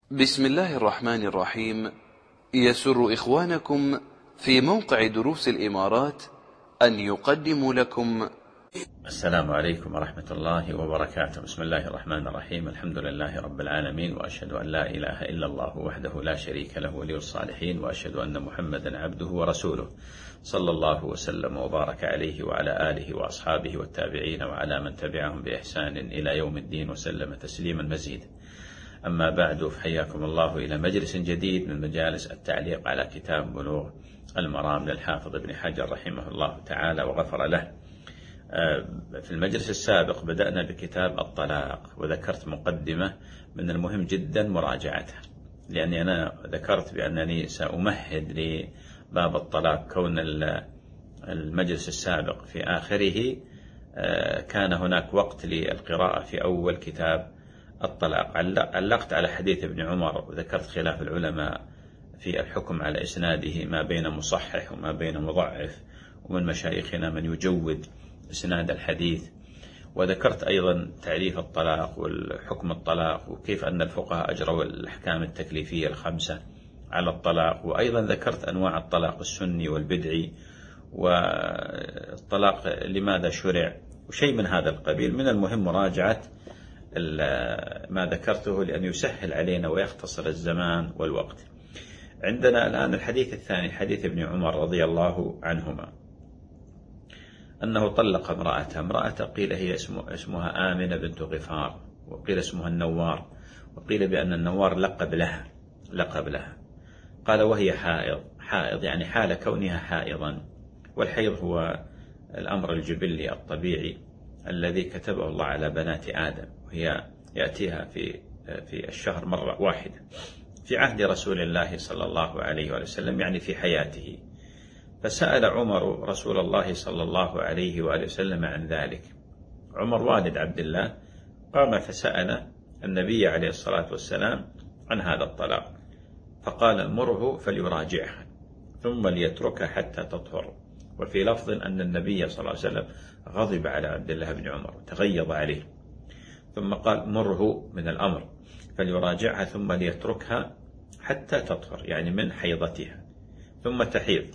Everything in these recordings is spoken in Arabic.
بسم الله الرحمن الرحيم. يسر إخوانكم في موقع دروس الإمارات أن يقدموا لكم السلام عليكم ورحمة الله وبركاته. بسم الله الرحمن الرحيم. الحمد لله رب العالمين، وأشهد أن لا إله إلا الله وحده لا شريك له ولي الصالحين، وأشهد أن محمدا عبده ورسوله، صلى الله وسلم وبارك عليه وعلى آله وأصحابه والتابعين وعلى من تبعهم بإحسان إلى يوم الدين وسلم تسليما مزيدا. أما بعد، فحياكم الله إلى مجلس جديد من مجالس التعليق على كتاب بلوغ المرام للحافظ ابن حجر رحمه الله تعالى وغفر له. في المجلس السابق بدأنا بكتاب الطلاق، وذكرت مقدمة من المهم جدا مراجعتها، لأني أنا ذكرت بأنني سأمهد لباب الطلاق، كون المجلس السابق في آخره كان هناك وقت للقراءة في أول كتاب الطلاق. علقت على حديث ابن عمر، وذكرت خلاف العلماء في الحكم على إسناده، ما بين مصحح وما بين مضعف، ومن مشايخنا من يجود إسناد الحديث. وذكرت أيضا تعريف الطلاق والحكم الطلاق، وكيف أن الفقهاء أجروا الأحكام التكليفية الخمسة على الطلاق. وأيضا ذكرت أنواع الطلاق السني والبدعي، والطلاق لماذا شرع، وشيء من هذا القبيل. من المهم مراجعة ما ذكرته لأن يسهل علينا ويختصر الزمان والوقت. عندنا الآن الحديث الثاني، حديث ابن عمر رضي الله عنهما، أنه طلق امرأة قيل هي اسمها آمنة بنت غفار، وقيل اسمها النوار، وقيل بأن النوار لقب لها. قال وهي حائض يعني حال كونها حائضا، والحيض هو الأمر الجبلي الطبيعي الذي كتبه الله على بنات آدم، وهي يأتيها في الشهر مرة واحدة في عهد رسول الله صلى الله عليه وسلم، يعني في حياته. فسأل عمر رسول الله صلى الله عليه وآله وسلم عن ذلك. عمر والد عبد الله قام فسأل النبي عليه الصلاة والسلام عن هذا الطلاق، فقال مره فليراجعها ثم ليتركها حتى تطهر. وفي لفظ أن النبي صلى الله عليه وسلم غضب على عبد الله بن عمر وتغيظ عليه، ثم قال مره من الأمر فليراجعها ثم ليتركها حتى تطهر، يعني من حيضتها، ثم تحيض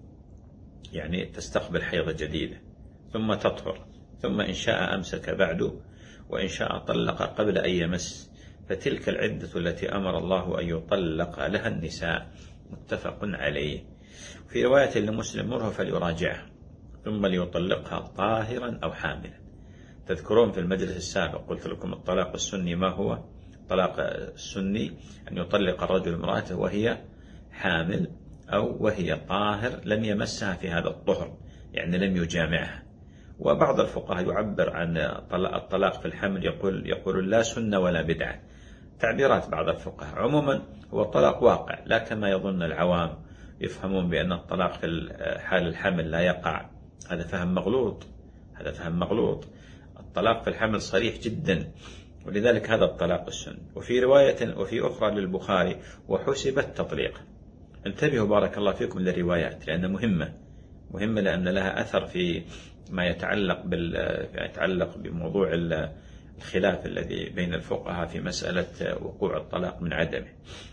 يعني تستقبل حيضة جديدة، ثم تطهر، ثم إن شاء أمسك بعد، وإن شاء طلق قبل أن يمس، فتلك العدة التي أمر الله أن يطلق لها النساء. متفق عليه. في رواية لمسلم مره فليراجعها ثم ليطلقها طاهرا أو حاملا. تذكرون في المجلس السابق قلت لكم الطلاق السني ما هو؟ الطلاق السني أن يطلق الرجل امرأته وهي حامل أو وهي طاهر لم يمسها في هذا الطهر، يعني لم يجامعها. وبعض الفقهاء يعبر عن الطلاق في الحمل، يقول لا سنة ولا بدعة، تعبيرات بعض الفقهاء. عموما هو الطلاق واقع، لا كما يظن العوام يفهمون بأن الطلاق في حال الحمل لا يقع. هذا فهم مغلوط. الطلاق في الحمل صريح جدا، ولذلك هذا الطلاق السني. وفي رواية وفي أخرى للبخاري وحسب التطليق. انتبهوا بارك الله فيكم للروايات، لأنها مهمة لأن لها أثر في ما يتعلق بموضوع الخلاف الذي بين الفقهاء في مسألة وقوع الطلاق من عدمه.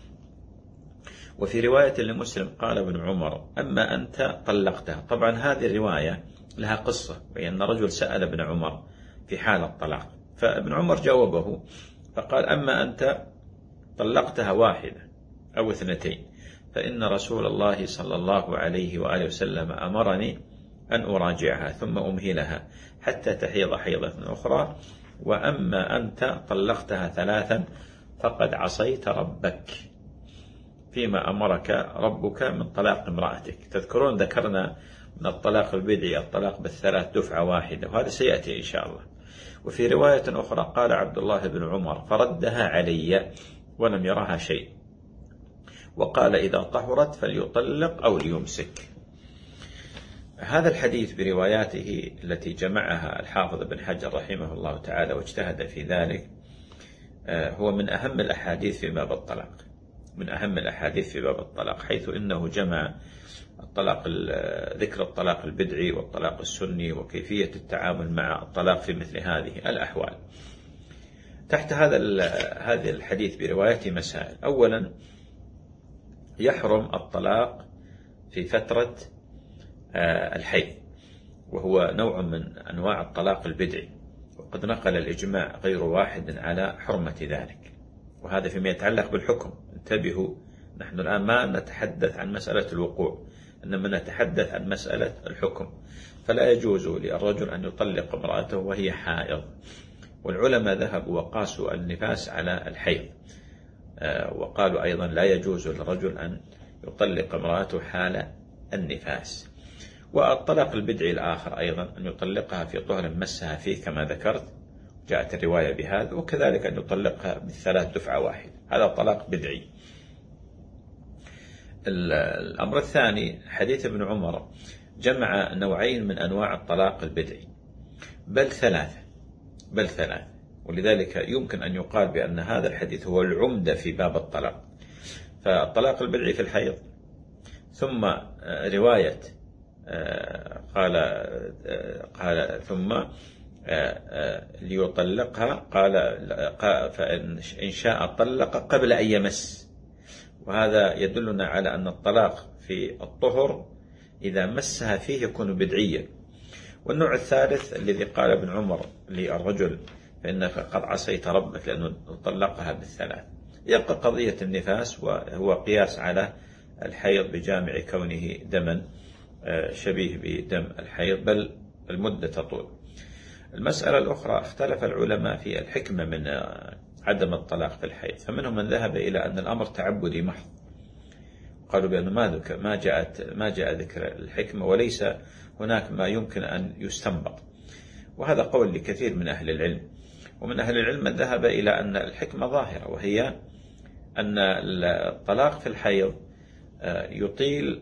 وفي رواية لمسلم قال ابن عمر أما أنت طلقتها. طبعا هذه الرواية لها قصة، بأن رجل سأل ابن عمر في حال الطلاق، فابن عمر جاوبه فقال أما أنت طلقتها واحدة أو اثنتين، فإن رسول الله صلى الله عليه وآله وسلم أمرني أن أراجعها ثم أمهلها حتى تحيض حيضة أخرى، وأما أنت طلقتها ثلاثا فقد عصيت ربك فيما أمرك ربك من طلاق امرأتك. تذكرون ذكرنا من الطلاق البدعي الطلاق بالثلاث دفعة واحدة، وهذا سيأتي إن شاء الله. وفي رواية أخرى قال عبد الله بن عمر فردها علي ولم يرها شيء، وقال إذا طهرت فليطلق أو ليمسك. هذا الحديث برواياته التي جمعها الحافظ ابن حجر رحمه الله تعالى واجتهد في ذلك هو من أهم الأحاديث في باب الطلاق، حيث إنه جمع ذكر الطلاق البدعي والطلاق السني وكيفية التعامل مع الطلاق في مثل هذه الأحوال. تحت هذا الحديث برواية مسائل. أولا، يحرم الطلاق في فترة الحيض، وهو نوع من أنواع الطلاق البدعي، وقد نقل الإجماع غير واحد على حرمة ذلك. وهذا فيما يتعلق بالحكم. انتبهوا، نحن الآن ما نتحدث عن مسألة الوقوع، إنما نتحدث عن مسألة الحكم. فلا يجوز للرجل أن يطلق امرأته وهي حائض. والعلماء ذهبوا وقاسوا النفاس على الحيض، وقالوا أيضا لا يجوز للرجل أن يطلق امرأته حال النفاس. والطلاق البدعي الآخر أيضا أن يطلقها في طهر مسها فيه كما ذكرت، جاءت الرواية بهذا، وكذلك أن يطلقها بالثلاث دفعة واحدة، هذا طلاق بدعي. الأمر الثاني، حديث ابن عمر جمع نوعين من أنواع الطلاق البدعي، بل ثلاثة، ولذلك يمكن أن يقال بأن هذا الحديث هو العمدة في باب الطلاق. فالطلاق البدعي في الحيض، ثم رواية قال ثم ليطلقها، قال فإن شاء طلق قبل أن يمس. وهذا يدلنا على أن الطلاق في الطهر إذا مسها فيه يكون بدعيا. والنوع الثالث الذي قال ابن عمر للرجل فإنك قد عصيت ربك لأنه طلقها بالثلاث، يبقى قضية النفاس، وهو قياس على الحيض بجامع كونه دما شبيه بدم الحيض، بل المدة تطول. المسألة الأخرى، اختلف العلماء في الحكمة من عدم الطلاق في الحيض، فمنهم من ذهب إلى أن الأمر تعبدي محض، قالوا بأنه ما جاء ذكر الحكمة، وليس هناك ما يمكن أن يستنبط. وهذا قول لكثير من أهل العلم. ومن أهل العلم من ذهب إلى أن الحكمة ظاهرة، وهي أن الطلاق في الحيض يطيل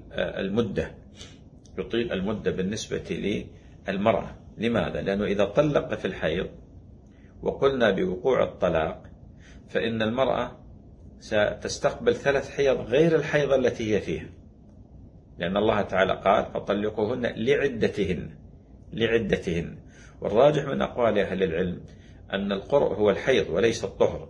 المدة بالنسبة للمرأة. لماذا؟ لأنه إذا طلق في الحيض وقلنا بوقوع الطلاق، فإن المرأة ستستقبل 3 حيض غير الحيض التي هي فيها، لأن الله تعالى قال فطلقوهن لعدتهن. والراجح من أقوال أهل العلم أن القرء هو الحيض وليس الطهر،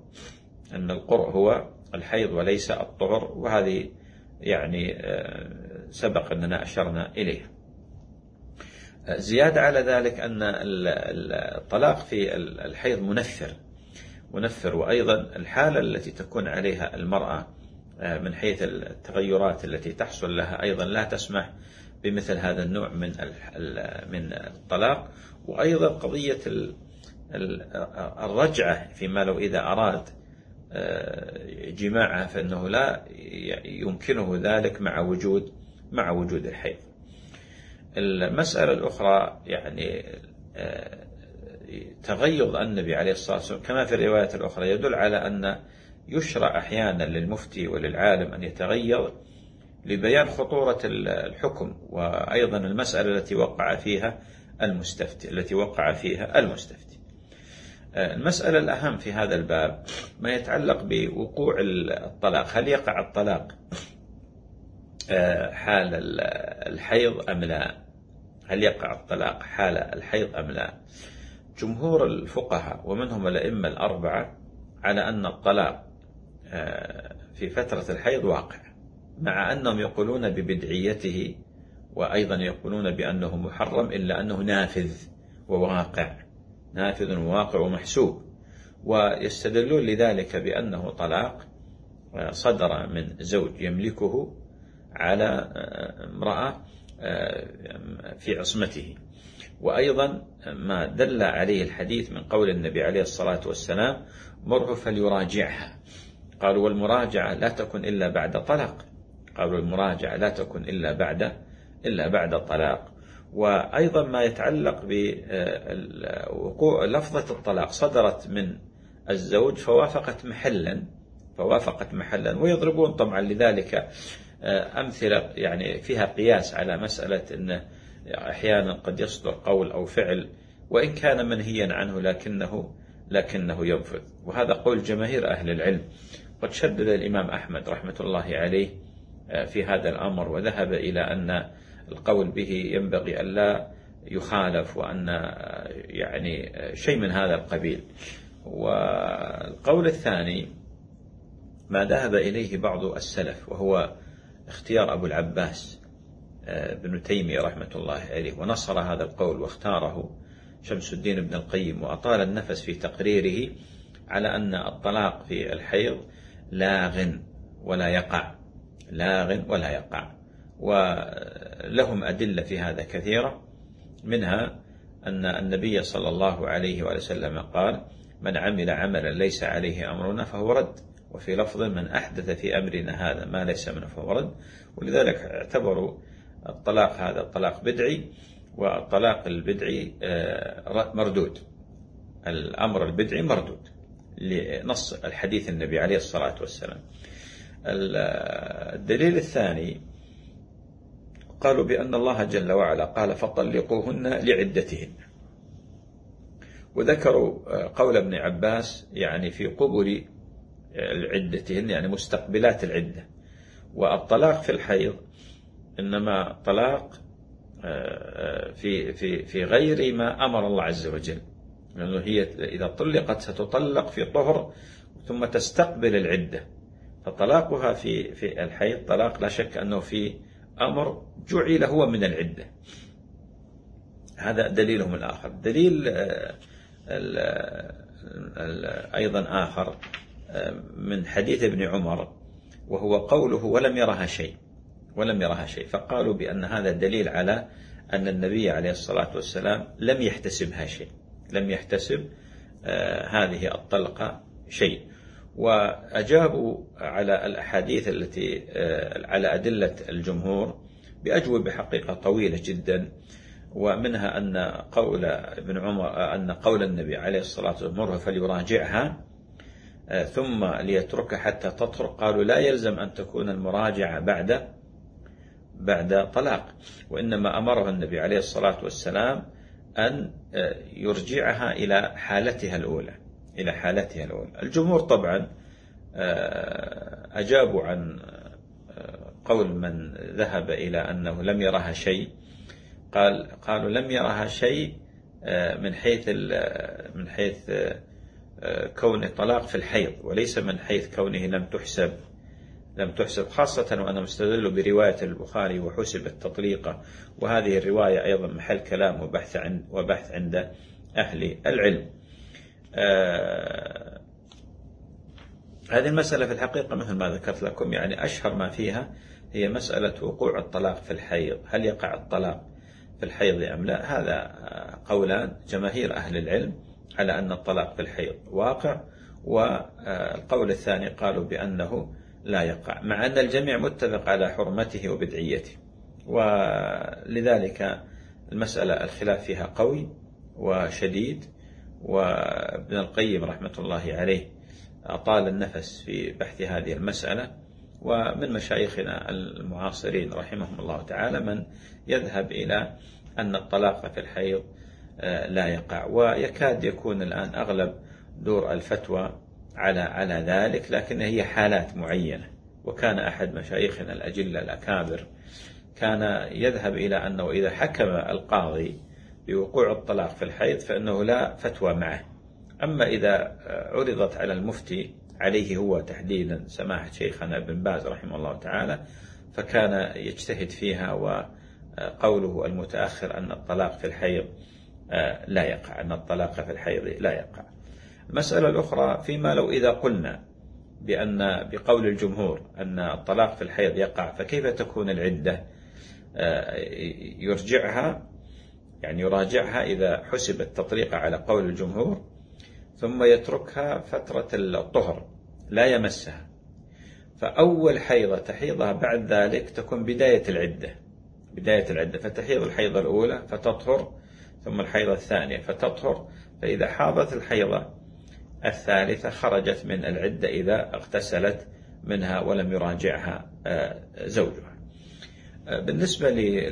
وهذه يعني سبق أننا أشرنا إليها. زيادة على ذلك أن الطلاق في الحيض منفر، وأيضا الحالة التي تكون عليها المرأة من حيث التغيرات التي تحصل لها أيضا لا تسمح بمثل هذا النوع من الطلاق. وأيضا قضية الرجعة فيما لو إذا أراد جماعها فإنه لا يمكنه ذلك مع وجود الحيض. المسألة الأخرى يعني تغيظ النبي عليه الصلاة والسلام كما في الرواية الأخرى يدل على أن يشرع أحيانا للمفتي وللعالم أن يتغيظ لبيان خطورة الحكم، وأيضا المسألة التي وقع فيها المستفتي. المسألة الأهم في هذا الباب ما يتعلق بوقوع الطلاق، هل يقع الطلاق حال الحيض أم لا؟ جمهور الفقهاء ومنهم الأئمة الأربعة على أن الطلاق في فترة الحيض واقع، مع أنهم يقولون ببدعيته، وأيضا يقولون بأنه محرم، إلا أنه نافذ وواقع ومحسوب. ويستدلون لذلك بأنه طلاق صدر من زوج يملكه على امرأة في عصمته. وأيضا ما دل عليه الحديث من قول النبي عليه الصلاة والسلام مره فليراجعها. قالوا والمراجعة لا تكن إلا بعد طلاق. وأيضا ما يتعلق بوقوع لفظة الطلاق صدرت من الزوج فوافقت محلا، ويضربون طبعا لذلك أمثلة يعني فيها قياس على مسألة أن أحيانا قد يصدر قول أو فعل وإن كان منهيا عنه لكنه ينفذ. وهذا قول جماهير أهل العلم. قد شدد الإمام أحمد رحمة الله عليه في هذا الأمر، وذهب إلى أن القول به ينبغي أن لا يخالف، وأن يعني شيء من هذا القبيل. والقول الثاني ما ذهب إليه بعض السلف، وهو اختيار أبو العباس ابن تيمية رحمة الله عليه، ونصر هذا القول واختاره شمس الدين ابن القيم، وأطال النفس في تقريره على أن الطلاق في الحيض لاغ ولا يقع، لاغ ولا يقع. ولهم أدلة في هذا كثيرة، منها أن النبي صلى الله عليه وسلم قال: من عمل عملا ليس عليه أمرنا فهو رد، وفي لفظ: من أحدث في أمرنا هذا ما ليس منه فهو رد. ولذلك اعتبروا الطلاق هذا الطلاق بدعي، والطلاق البدعي مردود، الأمر البدعي مردود لنص الحديث النبي عليه الصلاة والسلام. الدليل الثاني قالوا بأن الله جل وعلا قال: فطلقوهن لعدتهن، وذكروا قول ابن عباس يعني في قبل عدتهن، يعني مستقبلات العدة. والطلاق في الحيض إنما طلاق في غير ما أمر الله عز وجل، لأنه هي إذا طلقت ستطلق في طهر ثم تستقبل العدة، فطلاقها في الحيض طلاق لا شك أنه في أمر جعل هو من العدة. هذا دليلهم الآخر. دليل أيضا آخر من حديث ابن عمر، وهو قوله: ولم يرها شيء، ولم يرها شيء. فقالوا بأن هذا دليل على أن النبي عليه الصلاة والسلام لم يحتسبها شيء، لم يحتسب هذه الطلقة شيء. وأجابوا على الأحاديث التي على أدلة الجمهور بأجوبة حقيقة طويلة جدا، ومنها أن قول ابن عمر أن قول النبي عليه الصلاة والسلام: مرها فليراجعها ثم ليتركها حتى تطهر، قالوا لا يلزم أن تكون المراجعة بعد طلاق، وإنما أمره النبي عليه الصلاة والسلام أن يرجعها إلى حالتها الأولى، إلى حالتها الأولى. الجمهور طبعا أجابوا عن قول من ذهب إلى أنه لم يرها شيء، قالوا لم يرها شيء من حيث كون الطلاق في الحيض، وليس من حيث كونه لم تحسب، خاصة وأنا مستدل برواية البخاري: وحسبت تطليقة، وهذه الرواية أيضا محل كلام وبحث عند أهل العلم. هذه المسألة في الحقيقة مثل ما ذكرت لكم، يعني أشهر ما فيها هي مسألة وقوع الطلاق في الحيض، هل يقع الطلاق في الحيض أم لا؟ هذا قولان جماهير أهل العلم على أن الطلاق في الحيض واقع، والقول الثاني قالوا بأنه لا يقع، مع أن الجميع متفق على حرمته وبدعيته. ولذلك المسألة الخلاف فيها قوي وشديد، وابن القيم رحمة الله عليه أطال النفس في بحث هذه المسألة. ومن مشايخنا المعاصرين رحمهم الله تعالى من يذهب إلى أن الطلاق في الحيض لا يقع، ويكاد يكون الآن أغلب دور الفتوى على ذلك، لكن هي حالات معينة. وكان أحد مشايخنا الأجلة الأكابر كان يذهب إلى أنه إذا حكم القاضي بوقوع الطلاق في الحيض فإنه لا فتوى معه، أما إذا عرضت على المفتي عليه هو تحديدا سماحة شيخنا ابن باز رحمه الله تعالى، فكان يجتهد فيها، وقوله المتأخر أن الطلاق في الحيض لا يقع، أن الطلاق في الحيض لا يقع. المسألة الأخرى فيما لو إذا قلنا بأن بقول الجمهور أن الطلاق في الحيض يقع، فكيف تكون العدة؟ يرجعها، يعني يراجعها إذا حسب التطليق على قول الجمهور، ثم يتركها فترة الطهر لا يمسها، فأول حيضة تحيضها بعد ذلك تكون بداية العدة، فتحيض الحيضة الأولى فتطهر، ثم الحيضة الثانية فتطهر، فإذا حاضت الحيضة الثالثة خرجت من العدة إذا اغتسلت منها ولم يراجعها زوجها. بالنسبة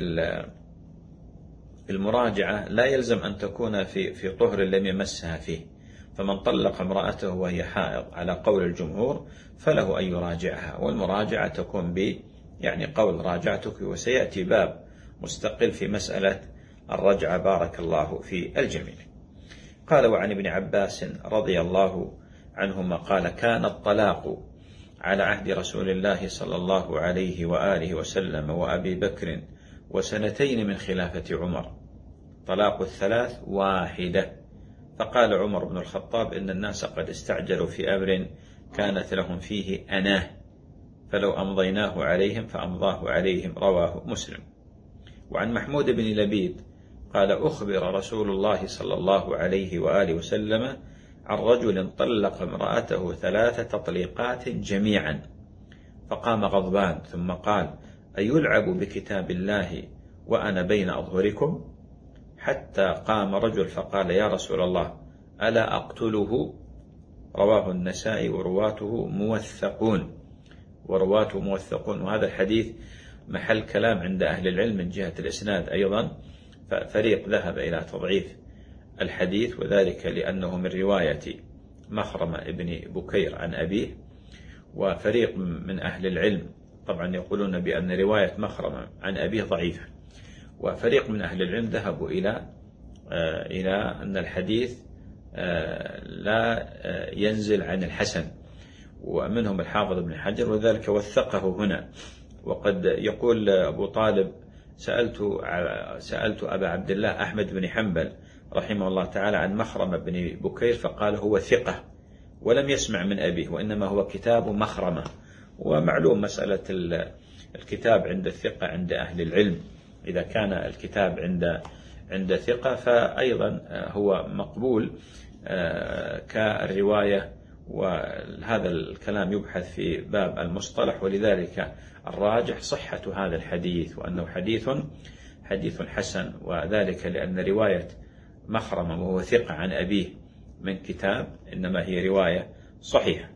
للمراجعة لا يلزم أن تكون في طهر لم يمسها فيه، فمن طلق امرأته وهي حائض على قول الجمهور فله أن يراجعها، والمراجعة تكون يعني قول راجعتك، وسيأتي باب مستقل في مسألة الرجعة بارك الله في الجميع. قال وعن ابن عباس رضي الله عنهما قال كان الطلاق على عهد رسول الله صلى الله عليه وآله وسلم وأبي بكر وسنتين من خلافة عمر، طلاق الثلاث واحدة. فقال عمر بن الخطاب إن الناس قد استعجلوا في أمر كانت لهم فيه أناه، فلو أمضيناه عليهم فأمضاه عليهم، رواه مسلم. وعن محمود بن لبيد قال أخبر رسول الله صلى الله عليه وآله وسلم عن رجل طلق امرأته 3 تطليقات جميعا، فقام غضبان ثم قال أيلعب بكتاب الله وأنا بين أظهركم؟ حتى قام رجل فقال يا رسول الله ألا أقتله؟ رواه النسائي ورواته موثقون. وهذا الحديث محل كلام عند أهل العلم من جهة الإسناد أيضا، فريق ذهب إلى تضعيف الحديث، وذلك لأنه من رواية مخرمة ابن بكير عن أبيه، وفريق من أهل العلم طبعا يقولون بأن رواية مخرمة عن أبيه ضعيفة، وفريق من أهل العلم ذهبوا إلى أن الحديث لا ينزل عن الحسن، ومنهم الحافظ ابن حجر، وذلك وثقه هنا. وقد يقول أبو طالب سألت أبا عبد الله أحمد بن حنبل رحمه الله تعالى عن مخرمة بن بكير فقال هو ثقة ولم يسمع من أبيه، وإنما هو كتاب مخرمة. ومعلوم مسألة الكتاب عند الثقة عند أهل العلم، إذا كان الكتاب عند ثقة فأيضا هو مقبول كالرواية، وهذا الكلام يبحث في باب المصطلح، ولذلك الراجح صحة هذا الحديث وأنه حديث حسن، وذلك لأن رواية مخرمة وهو ثقة عن أبيه من كتاب إنما هي رواية صحيحة.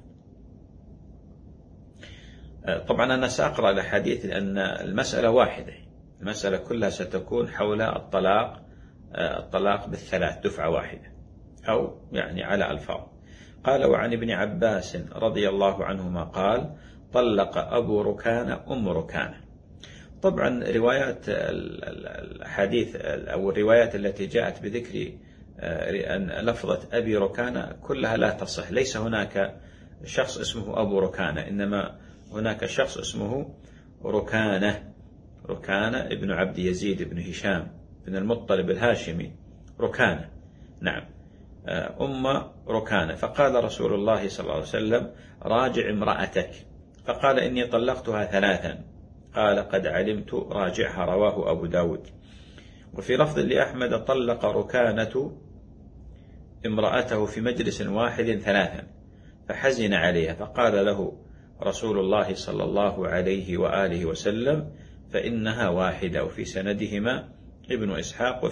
طبعا أنا سأقرأ الحديث لأن المسألة واحدة، المسألة كلها ستكون حول الطلاق بالثلاث دفعة واحدة، أو يعني على ألفاظ. قال وعن ابن عباس رضي الله عنهما قال طلق أبو ركانة أم ركانة. طبعا روايات الحديث أو الروايات التي جاءت بذكر أن لفظة أبي ركانة كلها لا تصح، ليس هناك شخص اسمه أبو ركانة، إنما هناك شخص اسمه ركانة ابن عبد يزيد بن هشام بن المطلب الهاشمي، ركانة نعم أم ركانة. فقال رسول الله صلى الله عليه وسلم راجع امرأتك، فقال إني طلقتها 3، قال قد علمت راجعها، رواه أبو داود. وفي لفظ لأحمد طلق ركانة امرأته في مجلس واحد 3 فحزن عليها، فقال له رسول الله صلى الله عليه وآله وسلم فإنها واحدة. وفي سندهما ابن إسحاق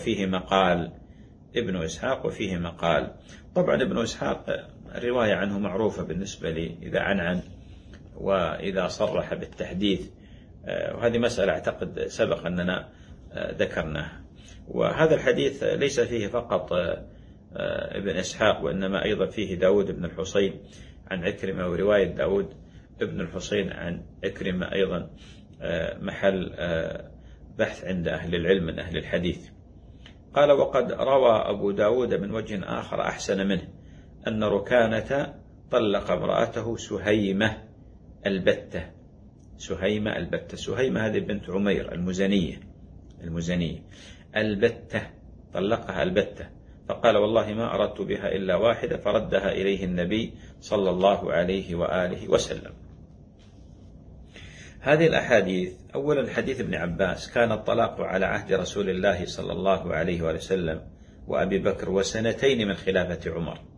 وفيه مقال. طبعا ابن إسحاق الرواية عنه معروفة بالنسبة لي، إذا عنعن وإذا صرح بالتحديث، وهذه مسألة أعتقد سبق أننا ذكرناها. وهذا الحديث ليس فيه فقط ابن إسحاق، وإنما أيضا فيه داود بن الحصين عن عكرمة، ورواية داود ابن الحصين عن عكرمة أيضا محل بحث عند أهل العلم من أهل الحديث. قال وقد روى أبو داود من وجه آخر أحسن منه أن ركانة طلق امرأته سهيمة البتة. سهيمة هذه بنت عمير المزنية البتة، طلقها البتة، فقال والله ما أردت بها إلا واحدة، فردها إليه النبي صلى الله عليه وآله وسلم. هذه الأحاديث، أولا حديث ابن عباس كان الطلاق على عهد رسول الله صلى الله عليه وآله وسلم وأبي بكر وسنتين من خلافة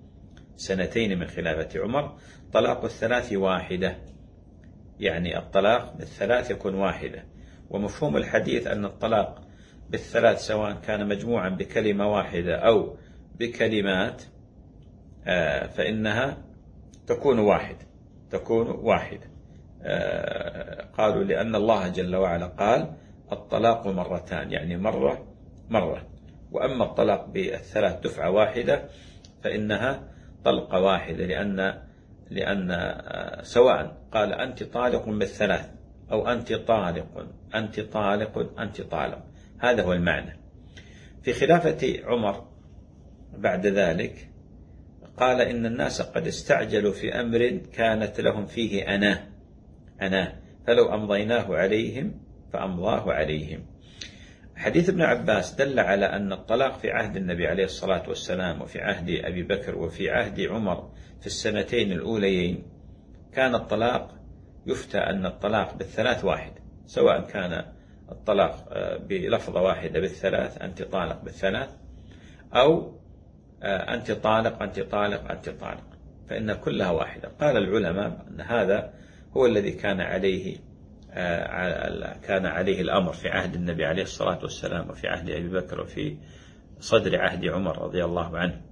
عمر، طلاق الثلاث واحدة، يعني الطلاق بالثلاث يكون واحدة. ومفهوم الحديث أن الطلاق بالثلاث سواء كان مجموعا بكلمة واحدة أو بكلمات فإنها تكون واحدة. قالوا لأن الله جل وعلا قال الطلاق مرتان، يعني مرة. وأما الطلاق بالثلاث دفعة واحدة فإنها طلقة واحدة، لأن سواء قال أنت طالق بالثلاث أو أنت طالق، هذا هو المعنى. في خلافة عمر بعد ذلك قال إن الناس قد استعجلوا في أمر كانت لهم فيه أنا فلو أمضيناه عليهم فأمضاه عليهم. حديث ابن عباس دل على أن الطلاق في عهد النبي عليه الصلاة والسلام وفي عهد أبي بكر وفي عهد عمر في السنتين الأوليين كان الطلاق يفتى أن الطلاق بالثلاث واحد، سواء كان الطلاق بلفظة واحدة بالثلاث، أنت طالق بالثلاث، أو أنت طالق أنت طالق أنت طالق، فإن كلها واحدة. قال العلماء أن هذا هو الذي كان عليه الأمر في عهد النبي عليه الصلاة والسلام وفي عهد أبي بكر وفي صدر عهد عمر رضي الله عنه.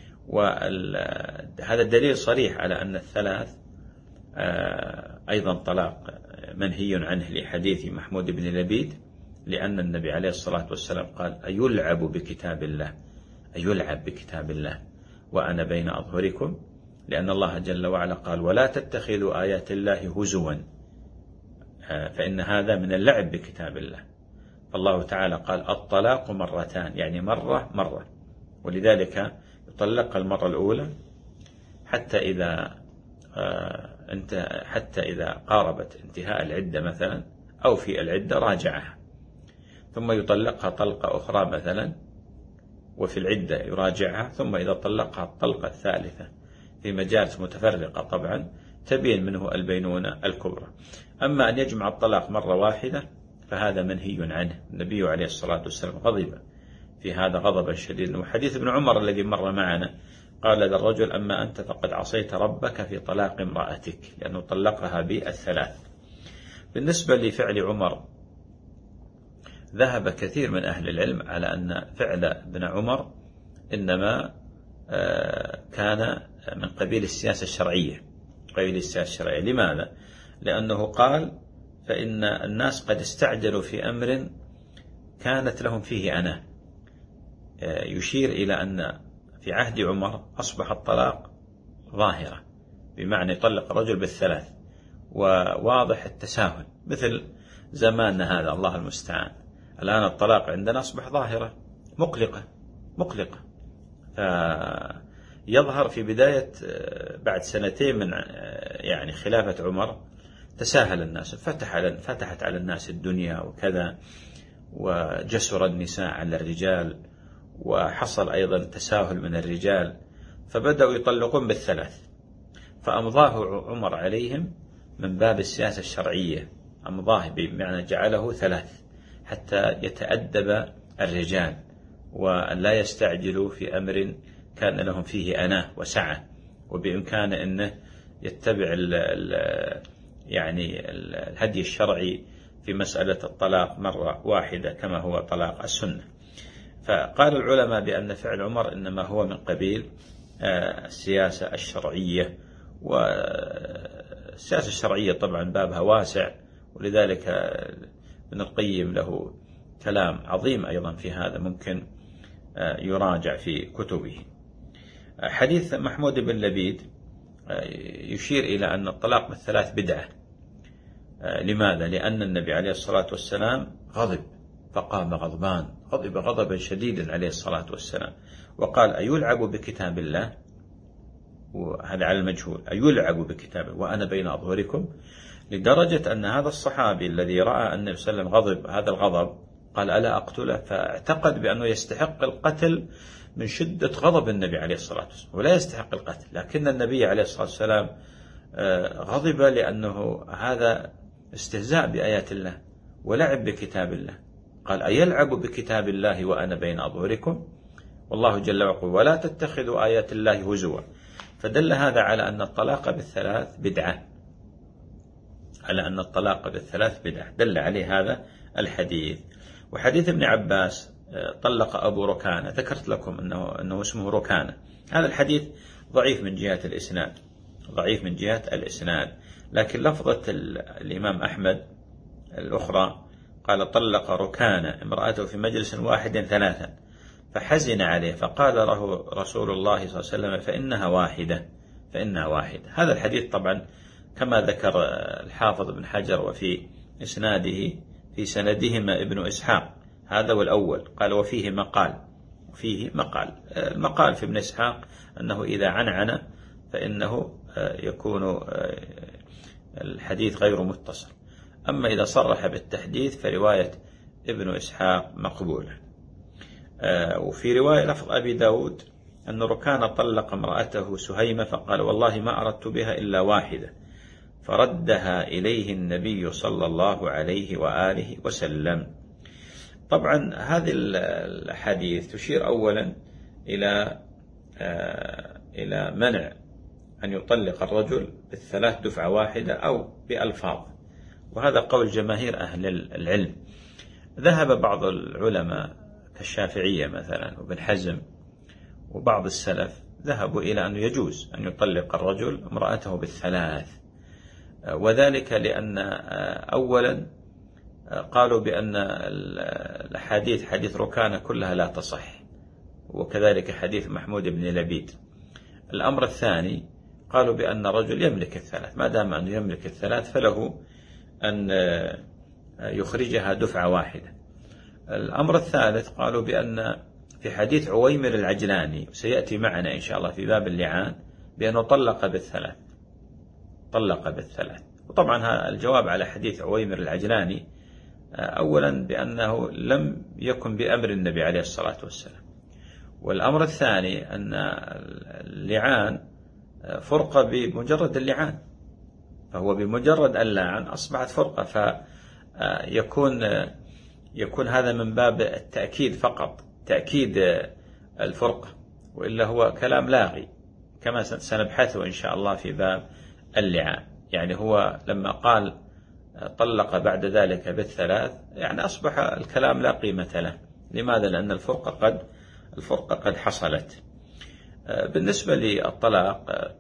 وهذا الدليل صريح على أن الثلاث أيضا طلاق منهي عنه لحديث محمود بن لبيد، لأن النبي عليه الصلاة والسلام قال أيلعب بكتاب الله، أيلعب بكتاب الله وأنا بين أظهركم، لأن الله جل وعلا قال ولا تتخذوا آيات الله هزوا، فإن هذا من اللعب بكتاب الله. فالله تعالى قال الطلاق مرتان، يعني مرة، ولذلك يطلق المرة الأولى حتى إذا قاربت انتهاء العدة مثلا أو في العدة راجعها، ثم يطلقها طلقة أخرى مثلا وفي العدة يراجعها، ثم إذا طلقها الطلقة الثالثة في مجالس متفرقة طبعا تبين منه البينونة الكبرى. أما أن يجمع الطلاق مرة واحدة فهذا منهي عنه. النبي عليه الصلاة والسلام غضب في هذا غضبا شديدا. وحديث ابن عمر الذي مر معنا قال للرجل أما أنت فقد عصيت ربك في طلاق امرأتك، لأنه طلقها بالثلاث. بالنسبة لفعل عمر ذهب كثير من أهل العلم على أن فعل ابن عمر إنما كان من قبيل السياسة الشرعية. لماذا؟ لأنه قال فإن الناس قد استعجلوا في أمر كانت لهم فيه أنا، يشير إلى أن في عهد عمر أصبح الطلاق ظاهرة، بمعنى يطلق الرجل بالثلاث، وواضح التساهل مثل زماننا هذا الله المستعان. الآن الطلاق عندنا أصبح ظاهرة مقلقة. فيظهر في بداية بعد سنتين من يعني خلافة عمر تساهل الناس، فتحت على الناس الدنيا وكذا، وجسر النساء على الرجال، وحصل أيضا تساهل من الرجال، فبدأوا يطلقون بالثلاث، فأمضاه عمر عليهم من باب السياسة الشرعية، أمضاه بمعنى جعله ثلاث حتى يتأدب الرجال ولا يستعجلوا في أمر كان لهم فيه أناة وسعة، وبإمكانه أنه يتبع يعني الهدي الشرعي في مسألة الطلاق مرة واحدة كما هو طلاق السنة. فقال العلماء بأن فعل عمر إنما هو من قبيل السياسة الشرعية، والسياسة الشرعية طبعا بابها واسع، ولذلك ابن القيم له كلام عظيم أيضا في هذا ممكن يراجع في كتبه. حديث محمود بن لبيد يشير إلى أن الطلاق بالثلاث بدعة. لماذا؟ لأن النبي عليه الصلاة والسلام غضب، فقام غضبان، غضب غضبا شديدا عليه الصلاة والسلام، وقال أيلعب بكتاب الله، وهذا على المجهول، أيلعب بكتابه وأنا بين أظهركم، لدرجة أن هذا الصحابي الذي رأى أن النبي صلى الله عليه وسلم غضب هذا الغضب قال ألا أقتله، فاعتقد بأنه يستحق القتل من شدة غضب النبي عليه الصلاة والسلام، ولا يستحق القتل، لكن النبي عليه الصلاة والسلام غضب لأنه هذا استهزاء بآيات الله ولعب بكتاب الله. قال أيلعب بكتاب الله وأنا بين أظهركم، والله جل وعلا ولا تتخذوا آيات الله هزوا. فدل هذا على أن الطلاق بالثلاث بدعة، دل عليه هذا الحديث. وحديث ابن عباس طلق أبو ركانة، ذكرت لكم أنه اسمه ركانة. هذا الحديث ضعيف من جهة الإسناد، لكن لفظة الإمام أحمد الأخرى قال طلق ركانة امرأته في مجلس واحد ثلاثا فحزن عليه، فقال له رسول الله صلى الله عليه وسلم فإنها واحدة. هذا الحديث طبعا كما ذكر الحافظ بن حجر وفي إسناده في سندهما ابن إسحاق، هذا والأول قال وفيه مقال، فيه مقال. المقال في ابن إسحاق أنه إذا عنعن فإنه يكون الحديث غير متصل. أما إذا صرح بالتحديث فرواية ابن إسحاق مقبولة. وفي رواية لفظ أبي داود أن ركان طلق امرأته سهيمة فقال والله ما أردت بها إلا واحدة، فردها إليه النبي صلى الله عليه وآله وسلم. طبعا هذه الحديث تشير أولا إلى منع أن يطلق الرجل بالثلاث دفعة واحدة أو بألفاظ، وهذا قول جماهير أهل العلم. ذهب بعض العلماء كالشافعية مثلا وابن حزم وبعض السلف ذهبوا إلى أنه يجوز أن يطلق الرجل امرأته بالثلاث، وذلك لأن أولا قالوا بأن الحديث حديث ركانة كلها لا تصح، وكذلك حديث محمود بن لبيد. الأمر الثاني قالوا بأن الرجل يملك الثلاث، ما دام أنه يملك الثلاث فله أن يخرجها دفعة واحدة. الأمر الثالث قالوا بأن في حديث عويمر العجلاني سيأتي معنا إن شاء الله في باب اللعان بأنه طلق بالثلاث. وطبعا الجواب على حديث عويمر العجلاني أولا بأنه لم يكن بأمر النبي عليه الصلاة والسلام، والأمر الثاني أن اللعان فرقة بمجرد اللعان، فهو بمجرد اللعان أصبحت فرقة، فيكون هذا من باب التأكيد فقط، تأكيد الفرقة، وإلا هو كلام لاغي كما سنبحثه إن شاء الله في باب اللعان. يعني هو لما قال طلق بعد ذلك بالثلاث يعني أصبح الكلام لا قيمة له. لماذا؟ لأن الفرقة قد حصلت. بالنسبة للطلاق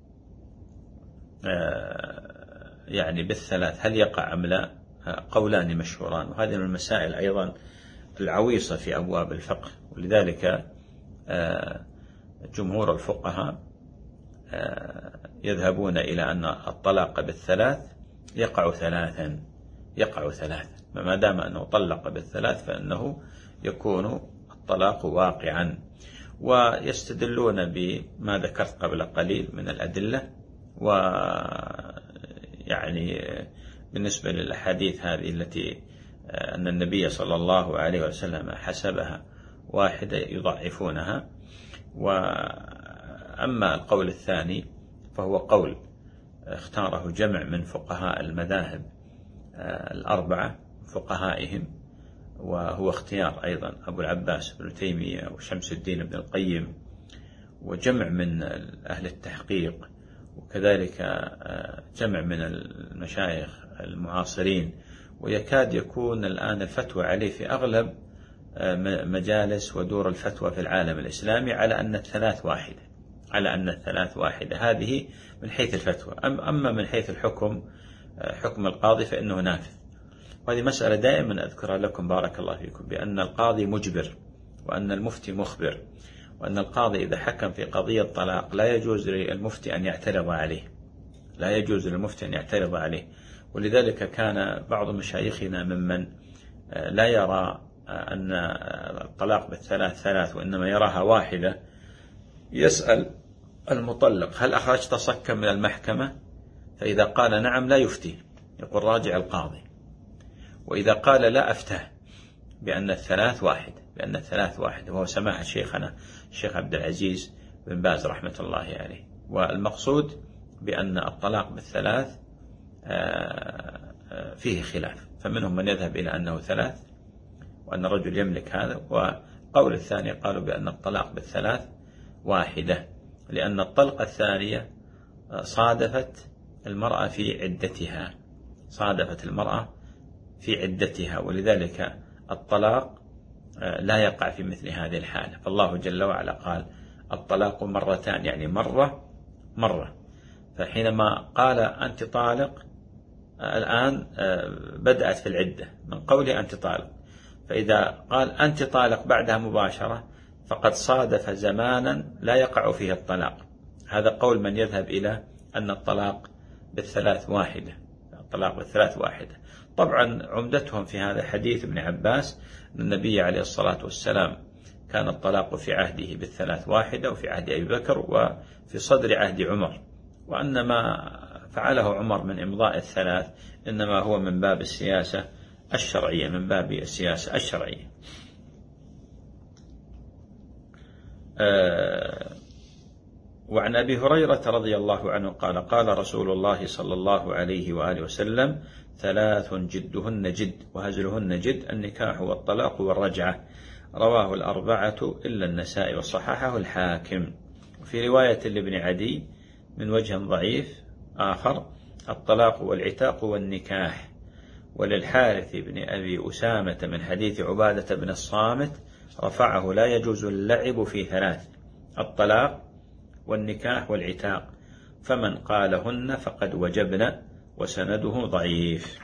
يعني بالثلاث هل يقع أم لا؟ قولان مشهوران، وهذه من المسائل أيضا العويصة في أبواب الفقه، ولذلك جمهور الفقهاء يذهبون إلى أن الطلاق بالثلاث يقع ثلاثا، ما دام أنه طلق بالثلاث فإنه يكون الطلاق واقعا. ويستدلون بما ذكرت قبل قليل من الأدلة، ويعني بالنسبة للأحاديث هذه التي أن النبي صلى الله عليه وسلم حسبها واحدة يضعفونها. وأما القول الثاني فهو قول اختاره جمع من فقهاء المذاهب الأربعة فقهائهم، وهو اختيار أيضا أبو العباس بن تيمية وشمس الدين بن القيم وجمع من أهل التحقيق، وكذلك جمع من المشايخ المعاصرين، ويكاد يكون الآن الفتوى عليه في أغلب مجالس ودور الفتوى في العالم الإسلامي على أن الثلاث واحدة. هذه من حيث الفتوى. أما من حيث الحكم، حكم القاضي فإنه نافذ. وهذه مسألة دائما أذكرها لكم بارك الله فيكم، بأن القاضي مجبر، وأن المفتي مخبر، وأن القاضي إذا حكم في قضية طلاق لا يجوز للمفتي أن يعترض عليه. ولذلك كان بعض مشايخنا ممن لا يرى أن الطلاق بالثلاث ثلاث وإنما يراها واحدة، يسأل المطلق هل أخرجت صكا من المحكمة؟ فإذا قال نعم لا يفتي، يقول راجع القاضي، وإذا قال لا أفتاه بأن الثلاث واحدة، وهو سماحة شيخنا الشيخ عبد العزيز بن باز رحمة الله عليه. والمقصود بأن الطلاق بالثلاث فيه خلاف، فمنهم من يذهب إلى أنه ثلاث وأن الرجل يملك هذا، وقول الثاني قالوا بأن الطلاق بالثلاث واحدة، لأن الطلقة الثانية صادفت المرأة في عدتها، ولذلك الطلاق لا يقع في مثل هذه الحالة. فالله جل وعلا قال الطلاق مرتان، يعني مرة. فحينما قال أنت طالق الآن بدأت في العدة من قوله أنت طالق، فإذا قال أنت طالق بعدها مباشرة فقد صادف زمانا لا يقع فيه الطلاق. هذا قول من يذهب إلى أن الطلاق بالثلاث واحدة. طبعا عمدتهم في هذا حديث ابن عباس أن النبي عليه الصلاة والسلام كان الطلاق في عهده بالثلاث واحدة، وفي عهد أبي بكر، وفي صدر عهد عمر، وأن ما فعله عمر من إمضاء الثلاث إنما هو من باب السياسة الشرعية، من باب السياسة الشرعية. وعن أبي هريرة رضي الله عنه قال قال رسول الله صلى الله عليه وآله وسلم: 3 جدهن جد وهزلهن جد: النكاح والطلاق والرجعة. رواه الأربعة إلا النسائي وصححه الحاكم. وفي رواية لابن عدي من وجه ضعيف آخر: الطلاق والعتاق والنكاح. وللحارث بن أبي أسامة من حديث عبادة بن الصامت رفعه: لا يجوز اللعب في 3: الطلاق والنكاح والعتاق، فمن قالهن فقد وجبن، وسنده ضعيف.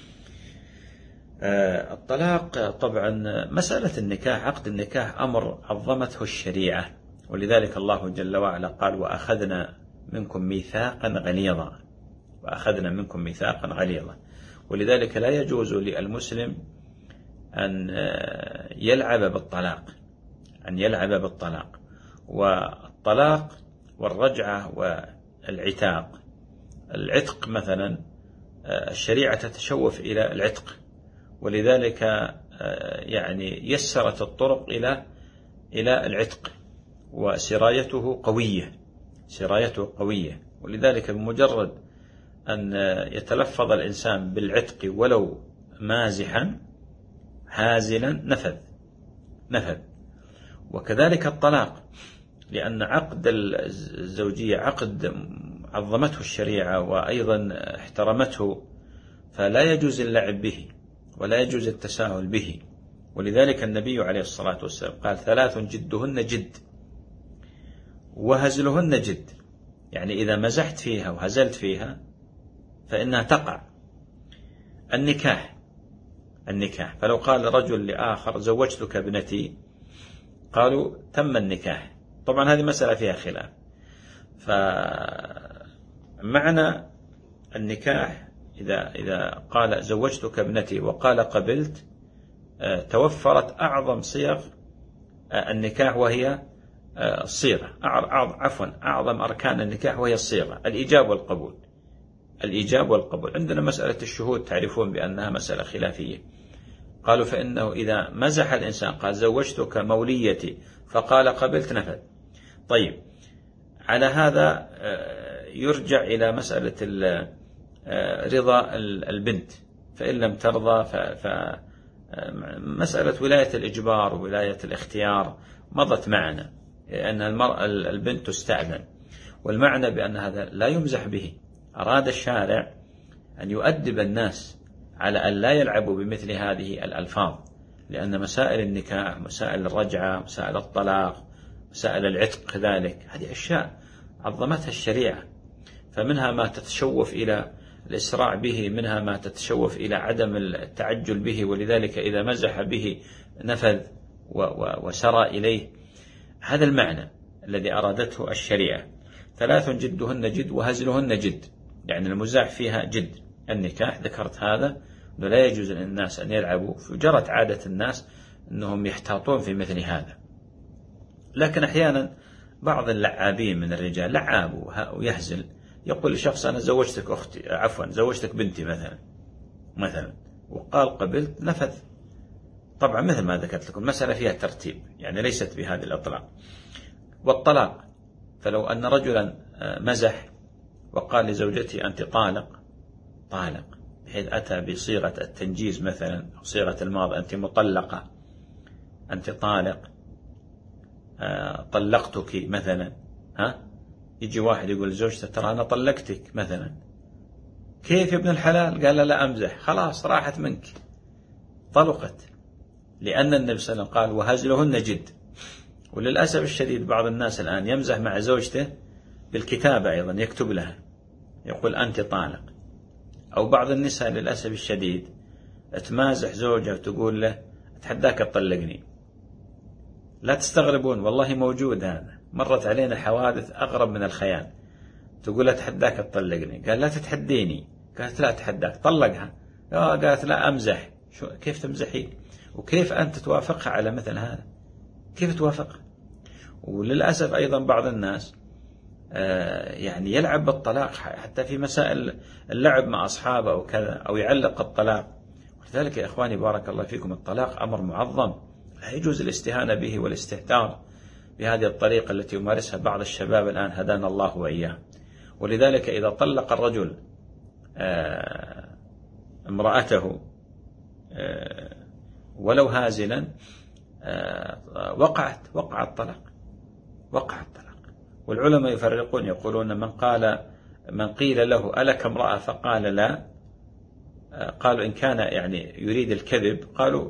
الطلاق طبعا مسألة النكاح، عقد النكاح أمر عظمته الشريعة، ولذلك الله جل وعلا قال: وأخذنا منكم ميثاقا غليظا، وأخذنا منكم ميثاقا غليظا. ولذلك لا يجوز للمسلم أن يلعب بالطلاق، والطلاق والرجعة والعتاق. العتق مثلا الشريعة تتشوف إلى العتق، ولذلك يعني يسرت الطرق إلى العتق، وسرايته قوية. ولذلك بمجرد أن يتلفظ الإنسان بالعتق ولو مازحا هازلا نفذ. وكذلك الطلاق، لأن عقد الزوجية عقد عظمته الشريعة وأيضا احترمته، فلا يجوز اللعب به ولا يجوز التساهل به. ولذلك النبي عليه الصلاة والسلام قال: 3 جدهن جد وهزلهن جد، يعني إذا مزحت فيها وهزلت فيها فإنها تقع. النكاح، فلو قال رجل لآخر: زوجتك ابنتي، قالوا: تم النكاح. طبعا هذه مسألة فيها خلاف. فمعنى النكاح إذا قال زوجتك ابنتي وقال قبلت، توفرت أعظم صيغ النكاح وهي الصيغة، أعظم أركان النكاح وهي الصيغة، الإيجاب والقبول. عندنا مسألة الشهود تعرفون بأنها مسألة خلافية. قالوا فإنه إذا مزح الإنسان قال: زوجتك موليتي، فقال قبلت، نفذ. طيب، على هذا يرجع إلى مسألة رضا البنت، فإن لم ترضى فمسألة ولاية الإجبار وولاية الاختيار مضت معنا، لأن البنت تستأذن، والمعنى بأن هذا لا يمزح به. أراد الشارع أن يؤدب الناس على أن لا يلعبوا بمثل هذه الألفاظ، لأن مسائل النكاح، مسائل الرجعة، مسائل الطلاق، مسائل العتق كذلك، هذه أشياء عظمتها الشريعة، فمنها ما تتشوف إلى الإسراع به، منها ما تتشوف إلى عدم التعجل به، ولذلك إذا مزح به نفذ وسرى إليه. هذا المعنى الذي أرادته الشريعة: 3 جدهن جد وهزلهن جد، يعني المزاح فيها جد. النكاح ذكرت هذا، أنه لا يجوز للناس أن يلعبوا، فجرت عادة الناس أنهم يحتاطون في مثل هذا. لكن أحيانا بعض اللعابين من الرجال لعاب ويهزل، يقول لشخص: أنا زوجتك بنتي مثلا، وقال قبلت، نفذ. طبعا مثل ما ذكرت لكم مسألة فيها ترتيب، يعني ليست بهذه الإطلاق. والطلاق، فلو أن رجلا مزح وقال لزوجتي: أنت طالق، بحيث أتى بصيغة التنجيز مثلا أو صيغة الماضي: أنت مطلقة، أنت طالق، طلقتك مثلا. يجي واحد يقول لزوجته: ترى أنا طلقتك مثلا. كيف يا ابن الحلال؟ قال: لا أمزح، خلاص راحت منك، طلقت. لأن النبي صلى الله عليه وسلم قال: وهزلهن جد. وللأسف الشديد بعض الناس الآن يمزح مع زوجته بالكتابة، أيضا يكتب لها يقول: أنت طالق. أو بعض النساء للأسف الشديد تمازح زوجها وتقول له: أتحداك تطلقني. لا تستغربون، والله موجود هذا، مرت علينا حوادث أغرب من الخيال. تقول له: أتحداك تطلقني. قال: لا تتحديني. قالت: لا أتحداك. طلقها. قالت: لا أمزح. كيف تمزحين؟ وكيف أنت توافقها على مثل هذا؟ كيف توافق؟ وللأسف أيضا بعض الناس يعني يلعب بالطلاق حتى في مسائل اللعب مع أصحابه أو كذا، أو يعلق الطلاق. ولذلك يا إخواني بارك الله فيكم، الطلاق أمر معظم، لا يجوز الاستهانة به والاستهتار بهذه الطريقة التي يمارسها بعض الشباب الآن هدانا الله وإياه. ولذلك إذا طلق الرجل امرأته ولو هازلا وقع الطلاق. والعلماء يفرقون، يقولون من قيل له ألك امرأة فقال لا، قالوا إن كان يعني يريد الكذب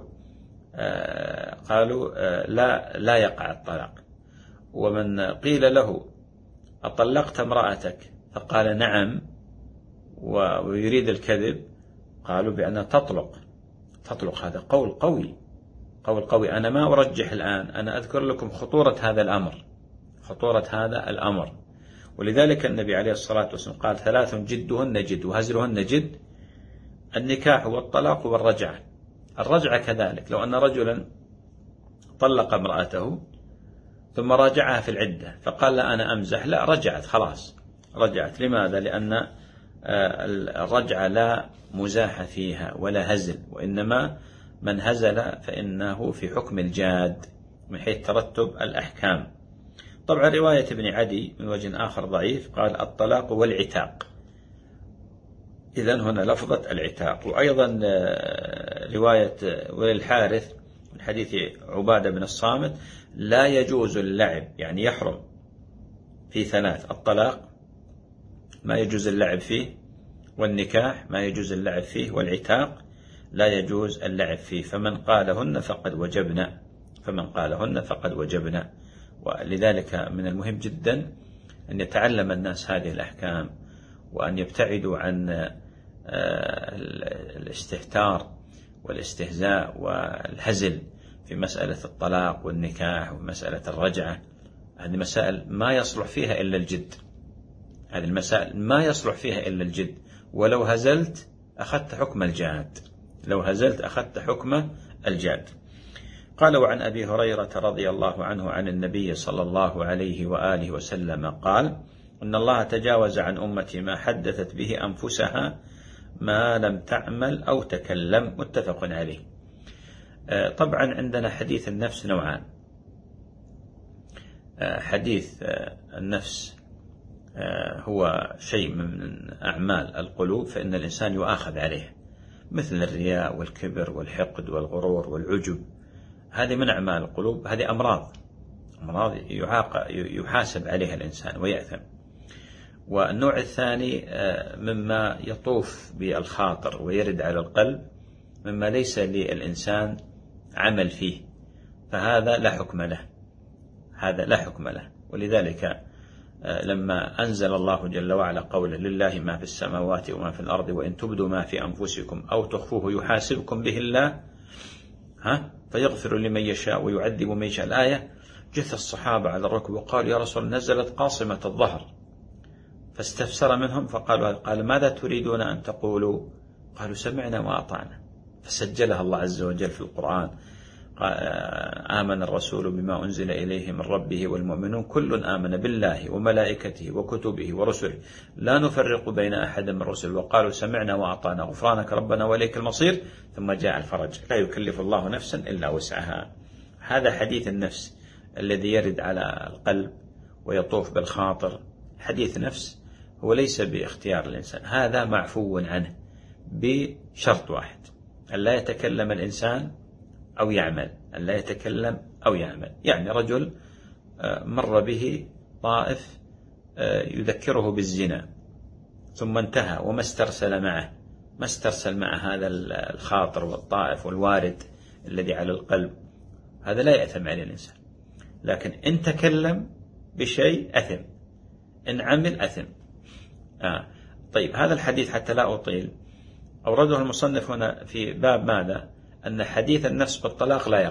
قالوا لا يقع الطلاق. ومن قيل له أطلقت امرأتك فقال نعم ويريد الكذب، قالوا بأن تطلق. هذا قول قوي. أنا ما أرجح الآن، أنا أذكر لكم خطورة هذا الأمر. ولذلك النبي عليه الصلاة والسلام قال 3 جدهن جد وهزلهن جد: النكاح والطلاق والرجعة. الرجعة كذلك، لو أن رجلا طلق امرأته ثم راجعها في العدة فقال لا أنا أمزح، لا، رجعت خلاص، رجعت. لماذا؟ لأن الرجعة لا مزاح فيها ولا هزل، وإنما من هزل فإنه في حكم الجاد من حيث ترتب الأحكام. طبعا رواية ابن عدي من وجه آخر ضعيف، قال الطلاق والعتاق، إذن هنا لفظة العتاق. وأيضا رواية وللحارث من حديث عبادة بن الصامت: لا يجوز اللعب، يعني يحرم في 3: الطلاق ما يجوز اللعب فيه، والنكاح ما يجوز اللعب فيه، والعتاق لا يجوز اللعب فيه. فمن قالهن فقد وجبنا. ولذلك من المهم جدا أن يتعلم الناس هذه الأحكام، وأن يبتعدوا عن الاستهتار والاستهزاء والهزل في مسألة الطلاق والنكاح ومسألة الرجعة. هذه مسائل ما يصلح فيها إلا الجد. ولو هزلت أخذت حكم الجاد. قال: وعن أبي هريرة رضي الله عنه عن النبي صلى الله عليه وآله وسلم قال: إن الله تجاوز عن أمتي ما حدثت به أنفسها ما لم تعمل أو تكلم. متفق عليه. طبعا عندنا حديث النفس نوعان. حديث النفس هو شيء من أعمال القلوب، فإن الإنسان يؤاخذ عليه، مثل الرياء والكبر والحقد والغرور والعجب. هذه من أعمال القلوب، هذه أمراض يحاسب عليها الإنسان ويأثم. والنوع الثاني مما يطوف بالخاطر ويرد على القلب، مما ليس للإنسان عمل فيه، فهذا لا حكم له. ولذلك لما أنزل الله جل وعلا قوله: لله ما في السماوات وما في الأرض وإن تبدوا ما في أنفسكم أو تخفوه يحاسبكم به الله فيغفر لمن يشاء ويعذب من يشاء. الآية جث الصحابة على الركب وقالوا: يا رسول، نزلت قاصمة الظهر. فاستفسر منهم قال: ماذا تريدون أن تقولوا؟ قالوا: سمعنا وأطعنا. فسجلها الله عز وجل في القرآن: آمن الرسول بما أنزل إليه من ربه والمؤمنون كل آمن بالله وملائكته وكتبه ورسله لا نفرق بين أحد من الرسل وقالوا سمعنا وأطعنا غفرانك ربنا وإليك المصير. ثم جاء الفرج: لا يكلف الله نفسا إلا وسعها. هذا حديث النفس الذي يرد على القلب ويطوف بالخاطر. حديث نفس هو ليس باختيار الإنسان، هذا معفو عنه بشرط واحد: ألا يتكلم الإنسان أو يعمل. يعني رجل مر به طائف يذكره بالزنا ثم انتهى وما استرسل مع هذا الخاطر والطائف والوارد الذي على القلب، هذا لا يأثم عليه الإنسان. لكن إن تكلم بشيء أثم، إن عمل أثم. طيب، هذا الحديث حتى لا أطيل أورده المصنف هنا في باب ماذا؟ أن حديث النفس بالطلاق لا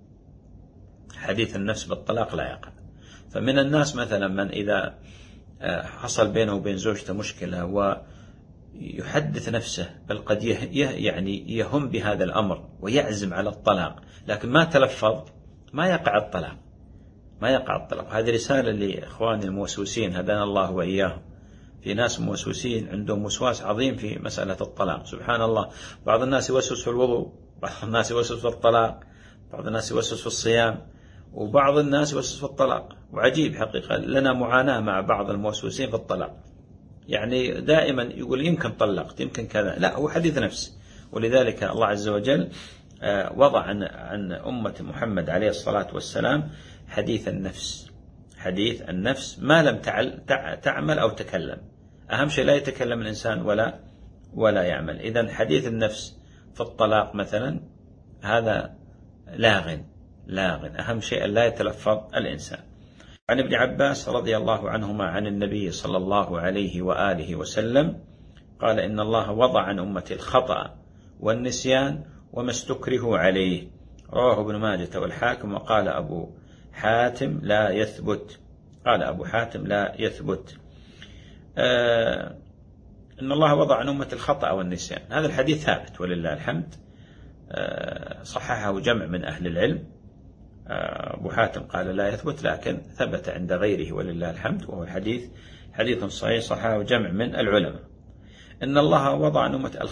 يقع. فمن الناس مثلا من إذا حصل بينه وبين زوجته مشكلة ويحدث نفسه، بل قد يعني يهم بهذا الأمر ويعزم على الطلاق، لكن ما تلفظ ما يقع الطلاق، ما يقع الطلاق. هذه رسالة لإخواني الموسوسين هدانا الله وإياهم. في ناس موسوسين عندهم وسواس عظيم في مسألة الطلاق، سبحان الله. بعض الناس يوسوس في الوضوء، بعض الناس يوسوس في الطلاق، بعض الناس يوسوس في الصيام، وبعض الناس يوسوس في الطلاق. وعجيب حقيقة، لنا معاناة مع بعض الموسوسين في الطلاق. يعني دائما يقول يمكن طلقت، يمكن كذا. لا، هو حديث نفس. ولذلك الله عز وجل وضع عن أمة محمد عليه الصلاة والسلام حديث النفس. حديث النفس ما لم تعمل أو تكلم. أهم شيء لا يتكلم الإنسان ولا يعمل. إذن حديث النفس في الطلاق مثلا هذا لاغ. أهم شيء لا يتلفظ الإنسان. عن ابن عباس رضي الله عنهما عن النبي صلى الله عليه وآله وسلم قال: إن الله وضع عن أمتي الخطأ والنسيان وما استكرهوا عليه. رواه ابن ماجه والحاكم. وقال أبو حاتم لا يثبت. إن الله وضع عن أمة الخطأ والنسيان. هذا الحديث ثابت ولله الحمد. صححه جمع من أهل العلم. أبو حاتم قال لا يثبت، لكن ثبت عند غيره ولله الحمد، وهو حديث صحيح صححه جمع من العلماء. إن الله وضع عن أمة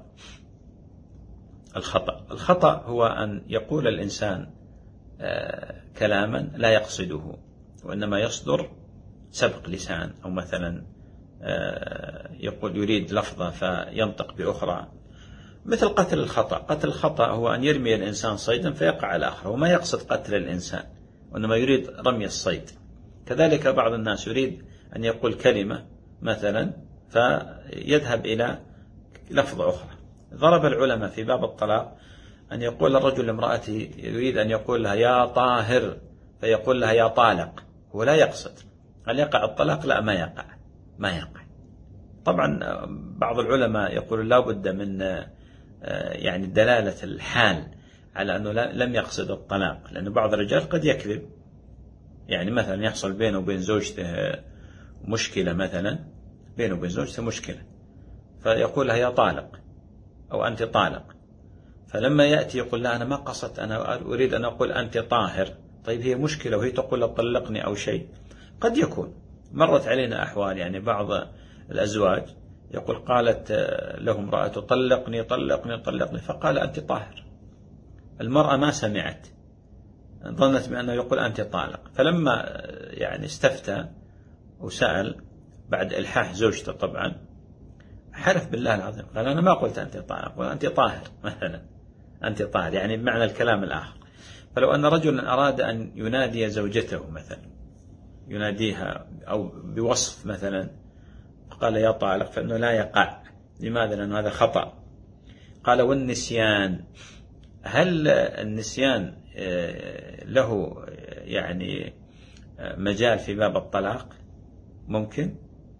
الخطأ هو أن يقول الإنسان كلاما لا يقصده، وإنما يصدر سبق لسان، أو مثلا يقول يريد لفظة فينطق بأخرى، مثل قتل الخطأ. قتل الخطأ هو أن يرمي الإنسان صيدا فيقع الآخر، وما يقصد قتل الإنسان، وإنما يريد رمي الصيد. كذلك بعض الناس يريد أن يقول كلمة مثلا فيذهب إلى لفظة أخرى. ضرب العلماء في باب الطلاق أن يقول الرجل لامرأته، يريد أن يقول لها يا طاهر فيقول لها يا طالق، هو لا يقصد. هل يقع الطلاق؟ لا، ما يقع. طبعا بعض العلماء يقول لا بد من يعني دلالة الحال على أنه لم يقصد الطلاق، لأن بعض الرجال قد يكذب. يعني مثلا يحصل بينه وبين زوجته مشكلة، فيقول لها يا طالق أو أنت طالق، فلما يأتي يقول لا أنا ما قصدت، أنا أريد أن أقول أنت طاهر. طيب هي مشكلة وهي تقول طلقني أو شيء. قد يكون مرت علينا أحوال، يعني بعض الأزواج يقول قالت له امرأته طلقني، فقال أنت طاهر. المرأة ما سمعت، ظنت بأنه يقول أنت طالق، فلما يعني استفتى وسأل بعد إلحاح زوجته طبعا، حلف بالله العظيم قال أنا ما قلت أنت طاهر، قلت أنت طاهر مثلا، أنت طاهر، يعني بمعنى الكلام الآخر. فلو أن رجلا أراد أن ينادي زوجته مثلا، يناديها أو بوصف مثلا، قال يا طالق، فإنه لا يقع. لماذا؟ لأن هذا خطأ. قال والنسيان، هل النسيان له يعني مجال في باب الطلاق؟ ممكن.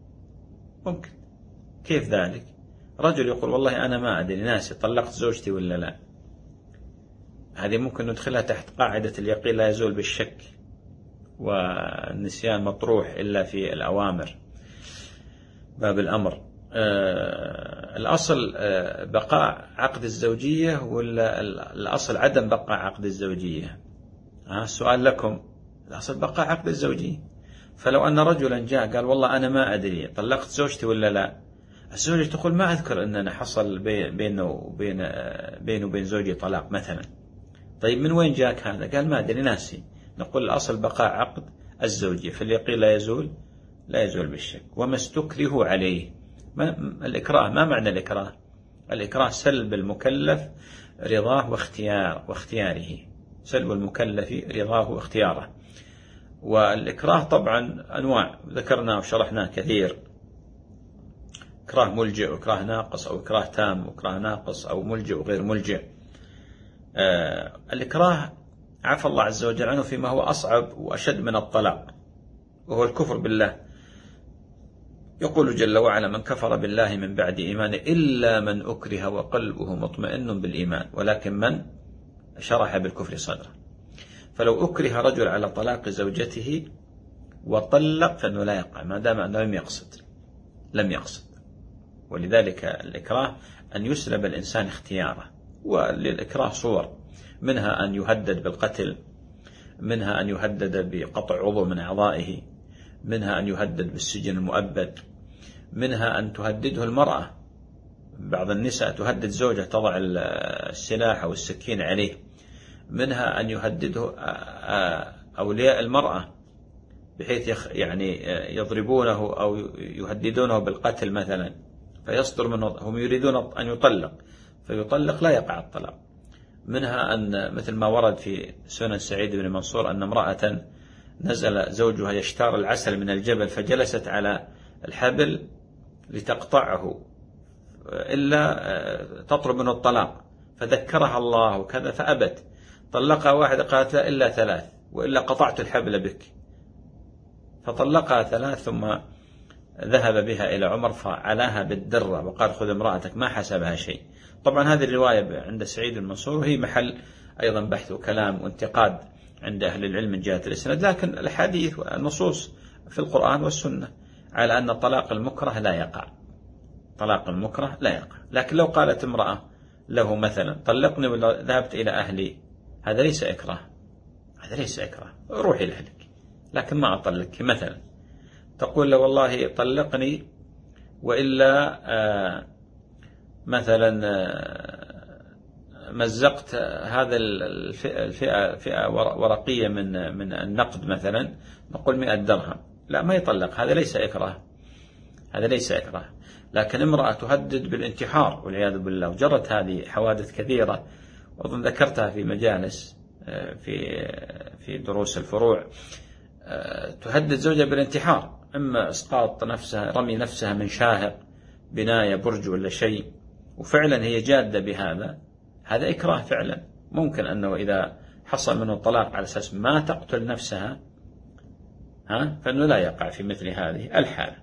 كيف ذلك؟ رجل يقول والله أنا ما أدري، ناسي طلقت زوجتي ولا لا. هذه ممكن ندخلها تحت قاعدة اليقين لا يزول بالشك، والنسيان مطروح إلا في الأوامر، باب الأمر. الأصل بقاء عقد الزوجية ولا الأصل عدم بقاء عقد الزوجية؟ السؤال لكم. الأصل بقاء عقد الزوجية. فلو أن رجلا جاء قال والله أنا ما أدري طلقت زوجتي ولا لا، الزوجة تقول ما أذكر أننا حصل بينه وبين زوجي طلاق مثلا. طيب من وين جاك هذا؟ قال ما أدري، ناسي. نقول الأصل بقاء عقد الزوجية، فاليقين لا يزول بالشك. وما استكره عليه. الإكراه، ما معنى الإكراه؟ الإكراه سلب المكلف رضاه واختياره، سلب المكلف رضاه واختياره. والإكراه طبعا أنواع ذكرنا وشرحناه كثير: إكراه ملجئ، وإكراه ناقص، أو إكراه تام، وإكراه ناقص، أو ملجئ وغير ملجئ. الإكراه عفى الله عز وجل عنه فيما هو أصعب وأشد من الطلاق، وهو الكفر بالله. يقول جل وعلا: من كفر بالله من بعد إيمانه إلا من أكره وقلبه مطمئن بالإيمان ولكن من شرح بالكفر صدره. فلو أكره رجل على طلاق زوجته وطلق فإنه لا يقع، ما دام أنه لم يقصد. ولذلك الإكراه أن يسلب الإنسان اختياره. وللإكراه صور، منها أن يهدد بالقتل، منها أن يهدد بقطع عضو من أعضائه، منها أن يهدد بالسجن المؤبد، منها أن تهدده المرأة. بعض النساء تهدد زوجها، تضع السلاح أو السكين عليه. منها أن يهدده أولياء المرأة بحيث يعني يضربونه أو يهددونه بالقتل مثلا، فيصدر منه، هم يريدون أن يطلق فيطلق لا يقع الطلاق. منها أن مثل ما ورد في سنن سعيد بن منصور أن امرأة نزل زوجها يشتار العسل من الجبل فجلست على الحبل لتقطعه إلا تطلب منه الطلاق، فذكرها الله وكذا فأبت، طلقها واحدة قالت لا إلا 3 وإلا قطعت الحبل بك، فطلقها 3 ثم ذهب بها إلى عمر فعلاها بالدرة وقال خذ امرأتك، ما حسبها شيء. طبعا هذه الرواية عند سعيد المنصور وهي محل أيضا بحث وكلام وانتقاد عند أهل العلم من جهة الإسناد، لكن الحديث والنصوص في القرآن والسنة على أن طلاق المكره لا يقع، طلاق المكره لا يقع. لكن لو قالت امرأة له مثلا طلقني ولا ذهبت إلى أهلي، هذا ليس إكراه، هذا ليس إكراه، روحي لأهلك لكن ما أطلقك. مثلا تقول له والله طلقني وإلا مثلا مزقت هذا الفئة ورقية من النقد مثلا، نقول 100 درهم، لا ما يطلق، هذا ليس إكراه، هذا ليس إكراه. لكن امرأة تهدد بالانتحار والعياذ بالله، وجرت هذه حوادث كثيرة وأظن ذكرتها في مجالس في دروس الفروع، تهدد زوجها بالانتحار، إما إسقاط نفسها، رمي نفسها من شاهق بناية برج ولا شيء، وفعلا هي جادة بهذا، هذا إكراه فعلا. ممكن أنه إذا حصل منه الطلاق على أساس ما تقتل نفسها فإنه لا يقع في مثل هذه الحالة.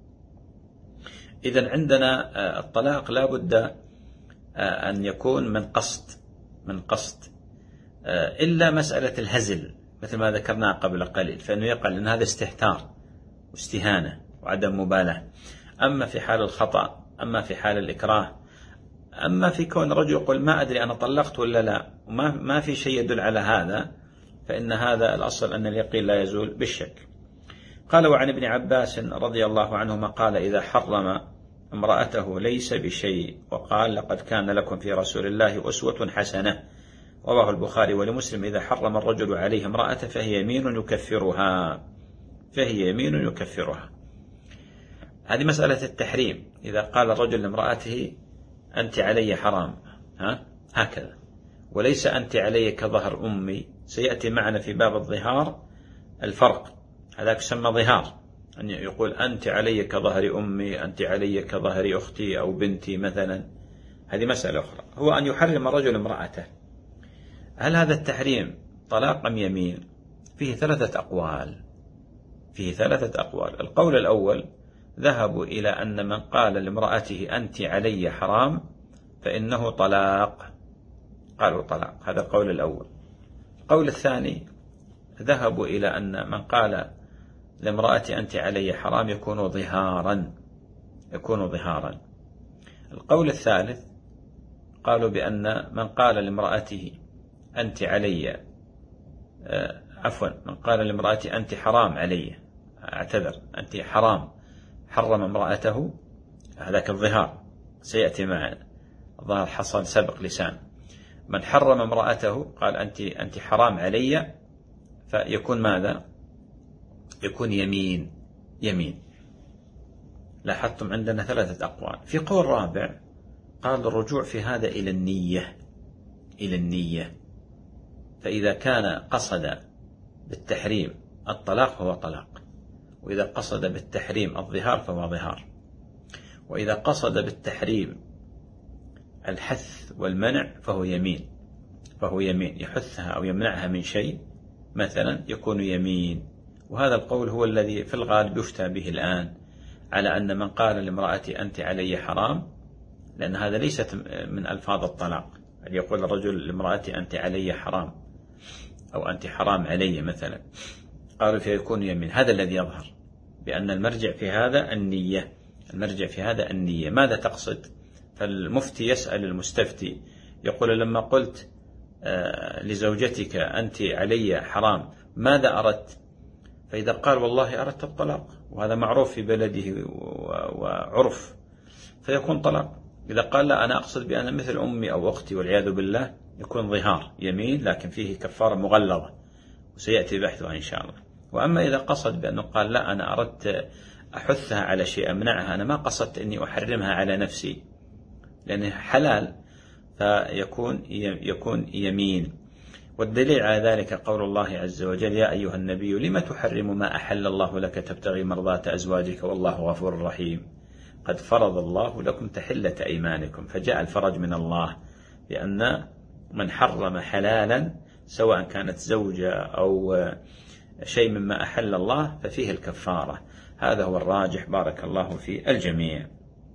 إذن عندنا الطلاق لا بد أن يكون من قصد إلا مسألة الهزل مثل ما ذكرناه قبل قليل، فإنه يقع لأن هذا استهتار واستهانة وعدم مبالاة. أما في حال الخطأ، أما في حال الإكراه، أما في كون رجل يقول ما أدري أنا طلقت ولا لا وما في شيء يدل على هذا، فإن هذا الأصل أن اليقين لا يزول بالشك. قال وعن ابن عباس رضي الله عنهما قال إذا حرم امرأته ليس بشيء، وقال لقد كان لكم في رسول الله أسوة حسنة، رواه البخاري ولمسلم إذا حرم الرجل عليه امرأته فهي يمين يكفرها، فهي يمين يكفرها. هذه مسألة التحريم، إذا قال الرجل لامرأته أنت علي حرام هكذا، وليس أنت علي كظهر أمي. سيأتي معنا في باب الظهار الفرق، هذاك يسمى ظهار، أن يقول أنت علي كظهر أمي، أنت علي كظهر أختي أو بنتي مثلا، هذه مسألة أخرى. هو أن يحرم الرجل امرأته، هل هذا التحريم طلاق أم يمين؟ فيه 3 أقوال، فيه 3 أقوال. القول الأول ذهبوا إلى أن من قال لامرأته أنت علي حرام فإنه طلاق، قالوا طلاق، هذا القول الأول. القول الثاني ذهبوا إلى أن من قال لامرأتي أنت علي حرام يكون ظهارا، يكون ظهارا. القول الثالث قالوا بأن من قال لامرأته أنت علي من قال لامرأتي أنت حرام علي، أعتذر، أنت حرام، حرم امرأته، هذاك الظهار سيأتي معنا، الظاهر حصل سبق لسان. من حرم امرأته قال أنت حرام علي، فيكون ماذا؟ يكون يمين. لاحظتم عندنا 3 أقوال. في قول رابع قال الرجوع في هذا إلى النية، فإذا كان قصد بالتحريم الطلاق فهو طلاق، وإذا قصد بالتحريم الظهار فهو ظهار، وإذا قصد بالتحريم الحث والمنع فهو يمين، يحثها أو يمنعها من شيء مثلا يكون يمين. وهذا القول هو الذي في الغالب يفتى به الآن، على أن من قال لامرأتي أنت علي حرام، لأن هذا ليست من ألفاظ الطلاق، أن يقول الرجل لامرأتي أنت علي حرام أو أنت حرام علي مثلا، قالوا فيكون يمين. هذا الذي يظهر بأن المرجع في هذا النية، المرجع في هذا النية، ماذا تقصد؟ فالمفتي يسأل المستفتي يقول لما قلت لزوجتك أنت علي حرام، ماذا أردت؟ فإذا قال والله أردت الطلاق، وهذا معروف في بلده وعرف، فيكون طلاق. إذا قال لا أنا أقصد بأن مثل أمي أو أختي والعياذ بالله، يكون ظهار يمين لكن فيه كفارة مغلظة وسيأتي بحثها إن شاء الله. وأما إذا قصد بأنه قال لا أنا أردت أحثها على شيء أمنعها، أنا ما قصدت أني أحرمها على نفسي لأنه حلال، فيكون يمين. والدليل على ذلك قول الله عز وجل يا أيها النبي لم تحرم ما أحل الله لك تبتغي مرضات أزواجك والله غفور رحيم قد فرض الله لكم تحلة أيمانكم. فجاء الفرج من الله، لأن من حرم حلالا سواء كانت زوجة أو شيء مما أحل الله ففيه الكفارة. هذا هو الراجح بارك الله في الجميع.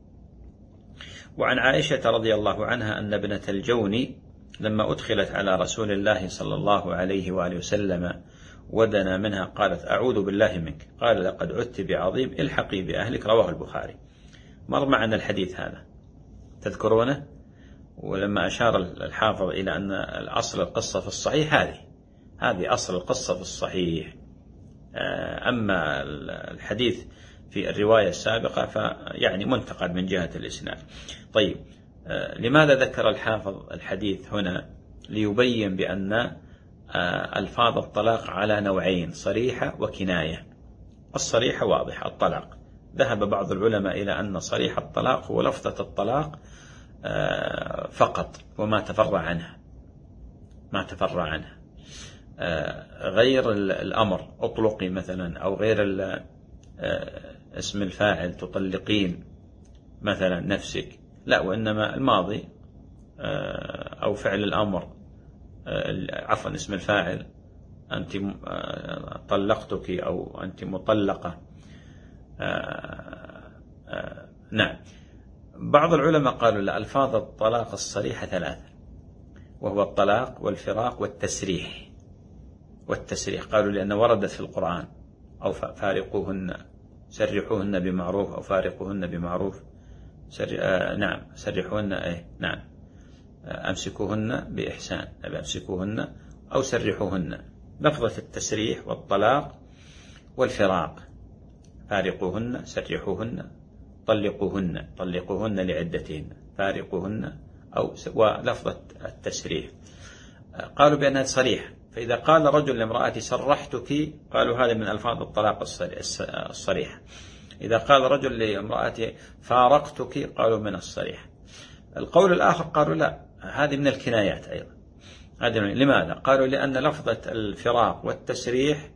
وعن عائشة رضي الله عنها أن ابنة الجوني لما أدخلت على رسول الله صلى الله عليه وآله وسلم ودنا منها قالت أعوذ بالله منك، قال لقد عدت بعظيم الحقي بأهلك، رواه البخاري. مر معنا الحديث هذا تذكرونه، ولما أشار الحافظ إلى أن الأصل القصة في الصحيح، هذه أصل القصة في الصحيح. أما الحديث في الرواية السابقة فيعني منتقد من جهة الإسناد. طيب، لماذا ذكر الحافظ الحديث هنا؟ ليبين بأن ألفاظ الطلاق على نوعين، صريحة وكناية. الصريحة واضح الطلاق، ذهب بعض العلماء إلى أن صريح الطلاق هو لفظة الطلاق فقط وما تفرع عنها، غير الأمر أطلقي مثلا، أو غير اسم الفاعل تطلقين مثلا نفسك، لا، وإنما الماضي أو فعل الأمر، عفوا اسم الفاعل أنت طلقتك أو أنت مطلقة. نعم. بعض العلماء قالوا لا، ألفاظ الطلاق الصريحة ثلاثة، وهو الطلاق والفراق والتسريح. قالوا لأن وردت في القرآن أو فارقوهن، سرحوهن بمعروف أو فارقوهن بمعروف، نعم سرحوهن، نعم أمسكوهن بإحسان، أمسكوهن أو سرحوهن. لفظة التسريح والطلاق والفراق، فارقوهن، سرحوهن، طلقوهن لعدتهن، فارقوهن، أو ولفظة التسريح. قالوا بأنها صريحة. فإذا قال رجل لامرأتي سرحتك، قالوا هذا من ألفاظ الطلاق الصريحة. إذا قال رجل لامرأتي فارقتك، قالوا من الصريحة. القول الآخر قالوا لا، هذه من الكنايات أيضا. لماذا؟ قالوا لأن لفظة الفراق والتسريح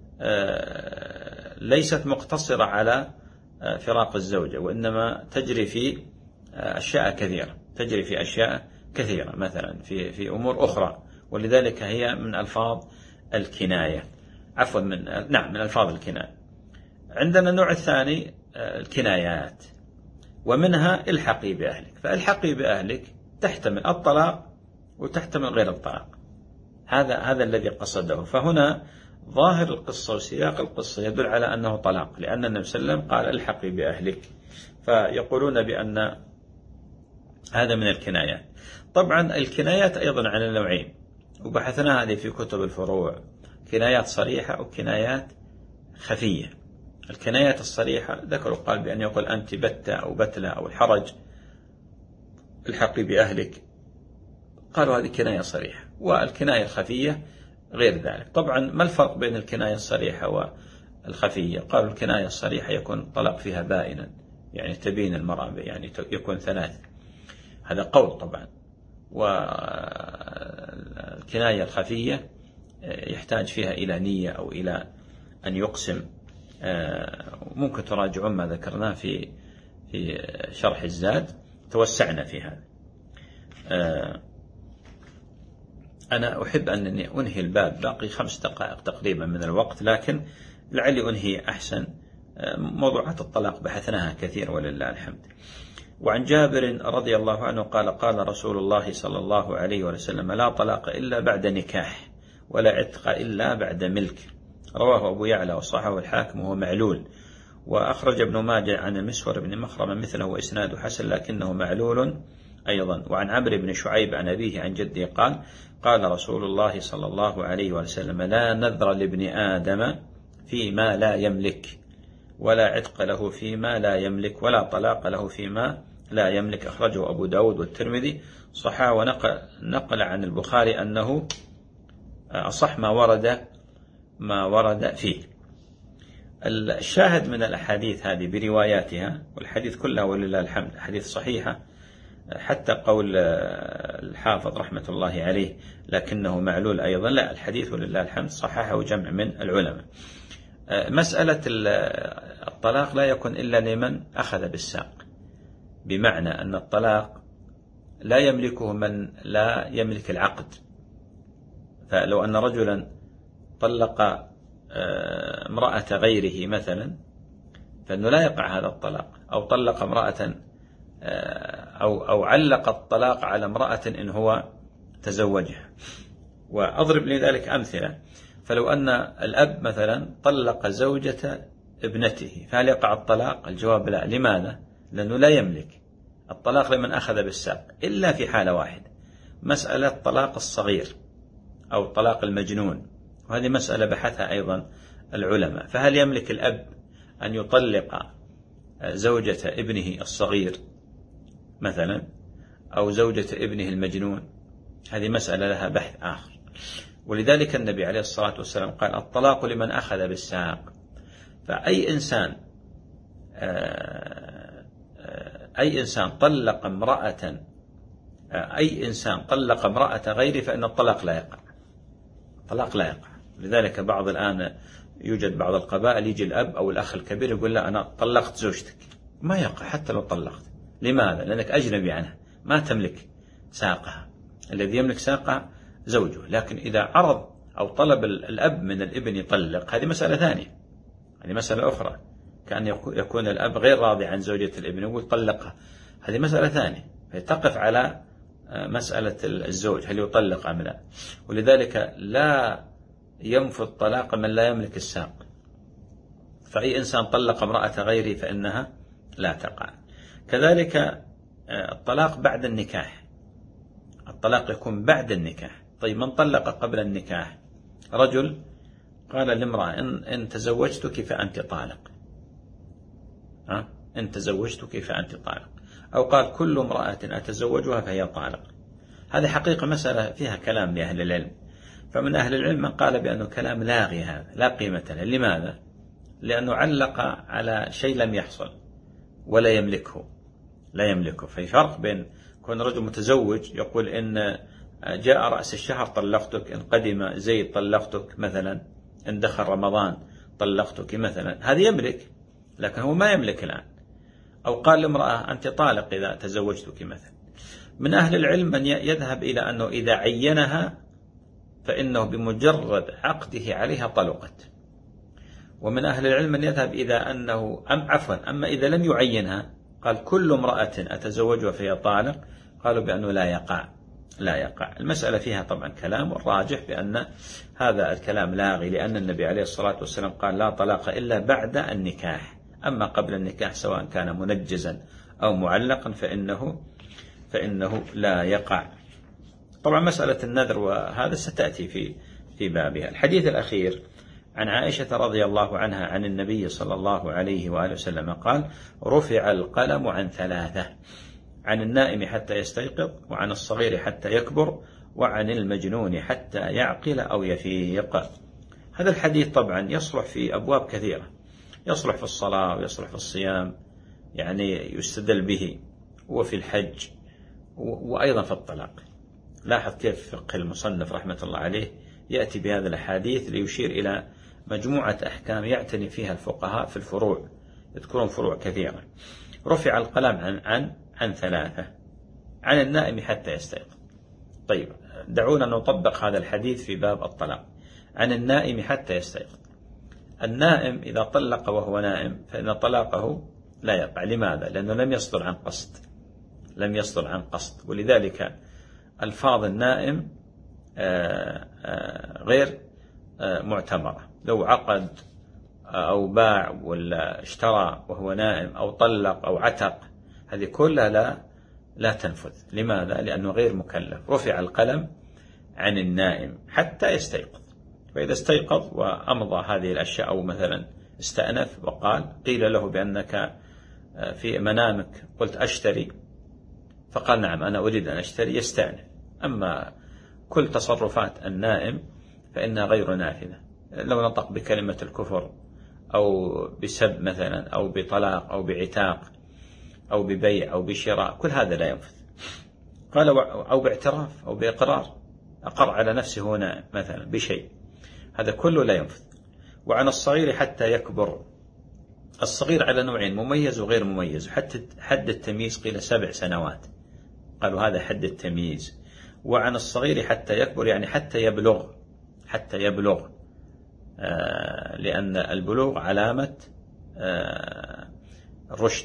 ليست مقتصرة على فراق الزوجة، وإنما تجري في أشياء كثيرة، مثلا في أمور أخرى، ولذلك هي من ألفاظ الكناية، عفوا من ألفاظ الكناية. عندنا النوع الثاني الكنايات، ومنها الحقي بأهلك. فالحقي بأهلك تحتمل الطلاق وتحتمل غير الطلاق، هذا الذي قصده. فهنا ظاهر القصة وسياق القصة يدل على أنه طلاق، لأن النبي صلى الله عليه وسلم قال الحقي بأهلك، فيقولون بأن هذا من الكنايات. طبعا الكنايات أيضا على نوعين، وبحثنا هذه في كتب الفروع، كنايات صريحة وكنايات خفية. الكنايات الصريحة ذكروا قال بأن يقول أنت بتة أو بتلة أو الحرج، الحقي بأهلك، قالوا هذه كناية صريحة. والكناية الخفية غير ذلك. طبعا ما الفرق بين الكناية الصريحة والخفية؟ قالوا الكناية الصريحة يكون الطلاق فيها بائنا، يعني تبين المرأة، يعني يكون ثلاث، هذا قول طبعا. والكناية الخفية يحتاج فيها إلى نية أو إلى أن يقسم. ممكن تراجعون ما ذكرناه في شرح الزاد، توسعنا في هذا. أنا أحب أنني أنهي الباب، باقي 5 دقائق تقريبا من الوقت، لكن لعلي أنهي أحسن. موضوعات الطلاق بحثناها كثير ولله الحمد. وعن جابر رضي الله عنه قال قال رسول الله صلى الله عليه وسلم لا طلاق إلا بعد نكاح، ولا عتق إلا بعد ملك، رواه أبو يعلى وصححه الحاكم وهو معلول. وأخرج ابن ماجه عن المسور بن مخرمة مثله وإسناده حسن، لكنه معلول أيضا. وعن عمرو بن شعيب عن أبيه عن جده قال قال رسول الله صلى الله عليه وسلم لا نذر لابن آدم فيما لا يملك، ولا عتق له فيما لا يملك، ولا طلاق له فيما لا يملك. أخرجه أبو داود والترمذي. صححه ونقل عن البخاري أنه أصح ما ورد فيه. الشاهد من الأحاديث هذه برواياتها، والحديث كلها ولله الحمد حديث صحيحة، حتى قول الحافظ رحمة الله عليه لكنه معلول أيضا، لا، الحديث ولله الحمد صححه جمع من العلماء. مسألة الطلاق لا يكون إلا لمن أخذ بالساق، بمعنى أن الطلاق لا يملكه من لا يملك العقد. فلو أن رجلا طلق امرأة غيره مثلا فإنه لا يقع هذا الطلاق، أو طلق امرأة أو علق الطلاق على امرأة إن هو تزوجها. وأضرب لذلك أمثلة. فلو أن الأب مثلا طلق زوجة ابنته فهل يقع الطلاق؟ الجواب لا. لماذا؟ لأنه لا يملك. الطلاق لمن أخذ بالساق، إلا في حالة واحدة، مسألة طلاق الصغير أو طلاق المجنون، وهذه مسألة بحثها أيضا العلماء. فهل يملك الأب أن يطلق زوجة ابنه الصغير مثلا أو زوجة ابنه المجنون؟ هذه مسألة لها بحث آخر. ولذلك النبي عليه الصلاة والسلام قال الطلاق لمن أخذ بالساق. فأي إنسان طلق امرأة غيره فإن الطلاق لا يقع. لذلك يوجد بعض القبائل يجي الأب أو الأخ الكبير يقول لا أنا طلقت زوجتك، ما يقع حتى لو طلقت. لماذا؟ لأنك أجنبي عنها، ما تملك ساقها، الذي يملك ساقها زوجه. لكن إذا عرض أو طلب الأب من الابن يطلق، هذه مسألة ثانية، هذه مسألة أخرى. كأن يكون الأب غير راضي عن زوجة الابن يقول طلقها، هذه مسألة ثانية. فتقف على مسألة الزوج هل يطلق أم لا. ولذلك لا ينفذ طلاق من لا يملك الساق. فأي إنسان طلق امرأة غيره فإنها لا تقع. كذلك الطلاق بعد النكاح، الطلاق يكون بعد النكاح. طيب من طلق قبل النكاح؟ رجل قال لامرأة إن تزوجتك فأنت طالق، إن تزوجتك فأنت طالق، أو قال كل امرأة أتزوجها فهي طالق. هذه حقيقة مسألة فيها كلام لأهل العلم. فمن أهل العلم من قال بأنه كلام لاغي، هذا لا قيمة له. لماذا؟ لأنه علق على شيء لم يحصل ولا يملكه. في فرق بين كون رجل متزوج يقول إن جاء رأس الشهر طلقتك، إن قدم زيد طلقتك مثلا، إن دخل رمضان طلقتك مثلا، هذا يملك، لكن هو ما يملك الآن. أو قال لامرأة أنت طالق إذا تزوجتك مثلا. من أهل العلم من يذهب إلى أنه إذا عينها فإنه بمجرد عقده عليها طلقت. ومن أهل العلم من يذهب أما إذا لم يعينها قال كل امرأة أتزوجها فهي طالق، قالوا بأنه لا يقع. المسألة فيها طبعا كلام، والراجح بأن هذا الكلام لاغي، لأن النبي عليه الصلاة والسلام قال لا طلاق إلا بعد النكاح. أما قبل النكاح سواء كان منجزا أو معلقا فإنه لا يقع. طبعا مسألة النذر وهذا ستأتي في بابها. الحديث الأخير عن عائشة رضي الله عنها عن النبي صلى الله عليه وآله وسلم قال رفع القلم عن 3: عن النائم حتى يستيقظ، وعن الصغير حتى يكبر، وعن المجنون حتى يعقل أو يفيق. هذا الحديث طبعا يصلح في أبواب كثيرة، يصلح في الصلاة ويصلح في الصيام، يعني يستدل به، وفي الحج، وأيضا في الطلاق. لاحظ كيف فقه المصنف رحمة الله عليه يأتي بهذا الحديث ليشير إلى مجموعة أحكام يعتني فيها الفقهاء في الفروع، يذكرون فروع كثيرة. رفع القلم عن 3: عن النائم حتى يستيقظ. طيب دعونا نطبق هذا الحديث في باب الطلاق. عن النائم حتى يستيقظ. النائم إذا طلق وهو نائم فإن طلاقه لا يقع. لماذا؟ لأنه لم يصدر عن قصد. ولذلك ألفاظ النائم غير معتبرة. لو عقد أو باع ولا اشترى وهو نائم، أو طلق أو عتق، هذه كلها لا تنفذ. لماذا؟ لأنه غير مكلف. رفع القلم عن النائم حتى يستيقظ، فإذا استيقظ وأمضى هذه الأشياء أو مثلا استأنف وقال، قيل له بأنك في منامك قلت أشتري، فقال نعم أنا أريد أن أشتري، يستأنف. أما كل تصرفات النائم فإنها غير نافذة. لو نطق بكلمة الكفر أو بسب مثلا أو بطلاق أو بعتاق أو ببيع أو بشراء، كل هذا لا ينفذ. قال أو باعتراف أو بإقرار، أقر على نفسه هنا مثلا بشيء، هذا كله لا ينفذ. وعن الصغير حتى يكبر. الصغير على نوعين، مميز وغير مميز. حتى حد التمييز قيل 7 سنوات، قالوا هذا حد التمييز. وعن الصغير حتى يكبر يعني حتى يبلغ لأن البلوغ علامة الرشد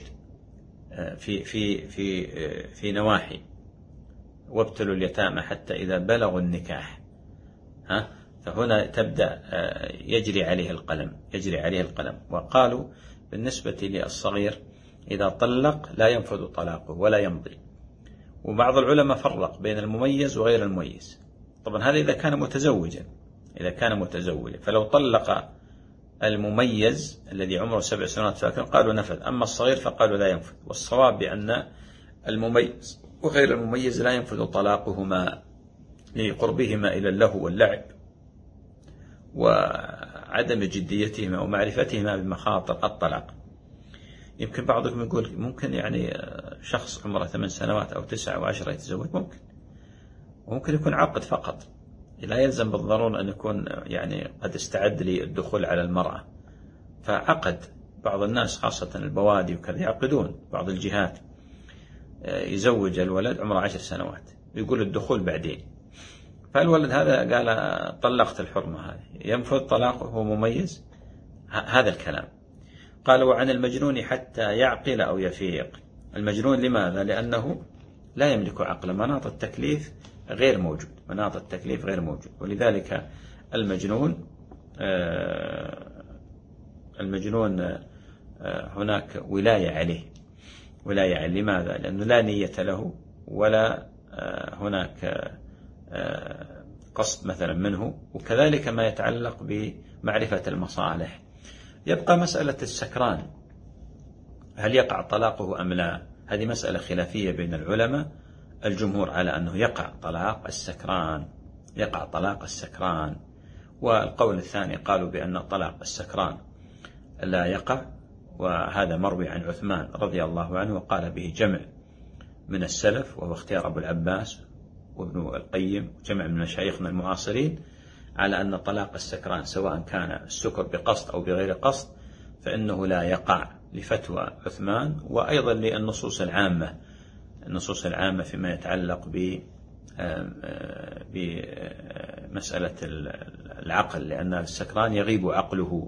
في نواحي. وابتلوا اليتامى حتى إذا بلغوا النكاح، فهنا تبدأ يجري عليه القلم. وقالوا بالنسبة للصغير إذا طلق لا ينفذ طلاقه ولا يمضي. وبعض العلماء فرق بين المميز وغير المميز. طبعا هذا إذا كان متزوجا، فلو طلق المميز الذي عمره 7 سنوات ساكن قالوا نفذ، أما الصغير فقالوا لا ينفذ. والصواب بأن المميز وغير المميز لا ينفذ طلاقهما لقربهما إلى اللهو واللعب وعدم جديتهما ومعرفتهما بمخاطر الطلاق. يمكن بعضكم يقول ممكن يعني شخص عمره 8 سنوات أو 9 أو 10 يتزوج، ممكن يكون عقد فقط، لا يلزم بالضرورة أن يكون يعني قد استعد للدخول على المرأة. فعقد بعض الناس خاصة البوادي وكذا يعقدون، بعض الجهات يزوج الولد عمره 10 سنوات ويقول الدخول بعدين. فالولد هذا قال طلقت الحرمة هذه، ينفذ طلاقه وهو مميز؟ هذا الكلام. قالوا وعن المجنون حتى يعقل أو يفيق. المجنون لماذا؟ لأنه لا يملك عقل، مناط التكليف غير موجود. ولذلك المجنون هناك ولاية عليه. لماذا؟ لأنه لا نية له ولا هناك قصد مثلا منه، وكذلك ما يتعلق بمعرفة المصالح. يبقى مسألة السكران، هل يقع طلاقه أم لا؟ هذه مسألة خلافية بين العلماء. الجمهور على أنه يقع طلاق السكران، والقول الثاني قالوا بأن طلاق السكران لا يقع، وهذا مروي عن عثمان رضي الله عنه وقال به جمع من السلف، وهو اختيار أبو العباس وابن القيم وجمع من مشايخنا المعاصرين، على أن طلاق السكران سواء كان السكر بقصد أو بغير قصد فإنه لا يقع، لفتوى عثمان، وأيضا للنصوص العامة فيما يتعلق بمسألة العقل، لأن السكران يغيب عقله.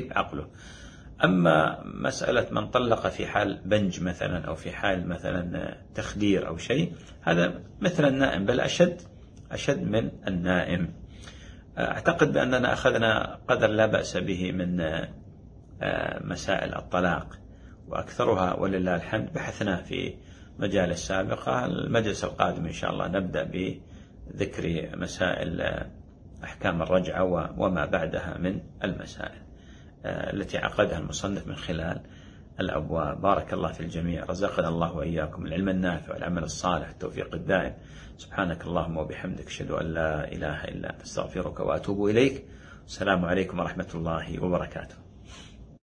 أما مسألة من طلق في حال بنج مثلا أو في حال مثلا تخدير أو شيء، هذا مثل النائم بل أشد من النائم. أعتقد بأننا أخذنا قدر لا بأس به من مسائل الطلاق، وأكثرها ولله الحمد بحثنا في مجالس سابقة. المجلس القادم إن شاء الله نبدأ بذكر مسائل أحكام الرجعة وما بعدها من المسائل التي عقدها المصنف من خلال الأبواب. بارك الله في الجميع، رزقنا الله وإياكم العلم النافع والعمل الصالح، التوفيق الدائم. سبحانك اللهم وبحمدك، أشهد أن لا إله إلا أنت، أستغفرك وأتوب إليك. السلام عليكم ورحمة الله وبركاته.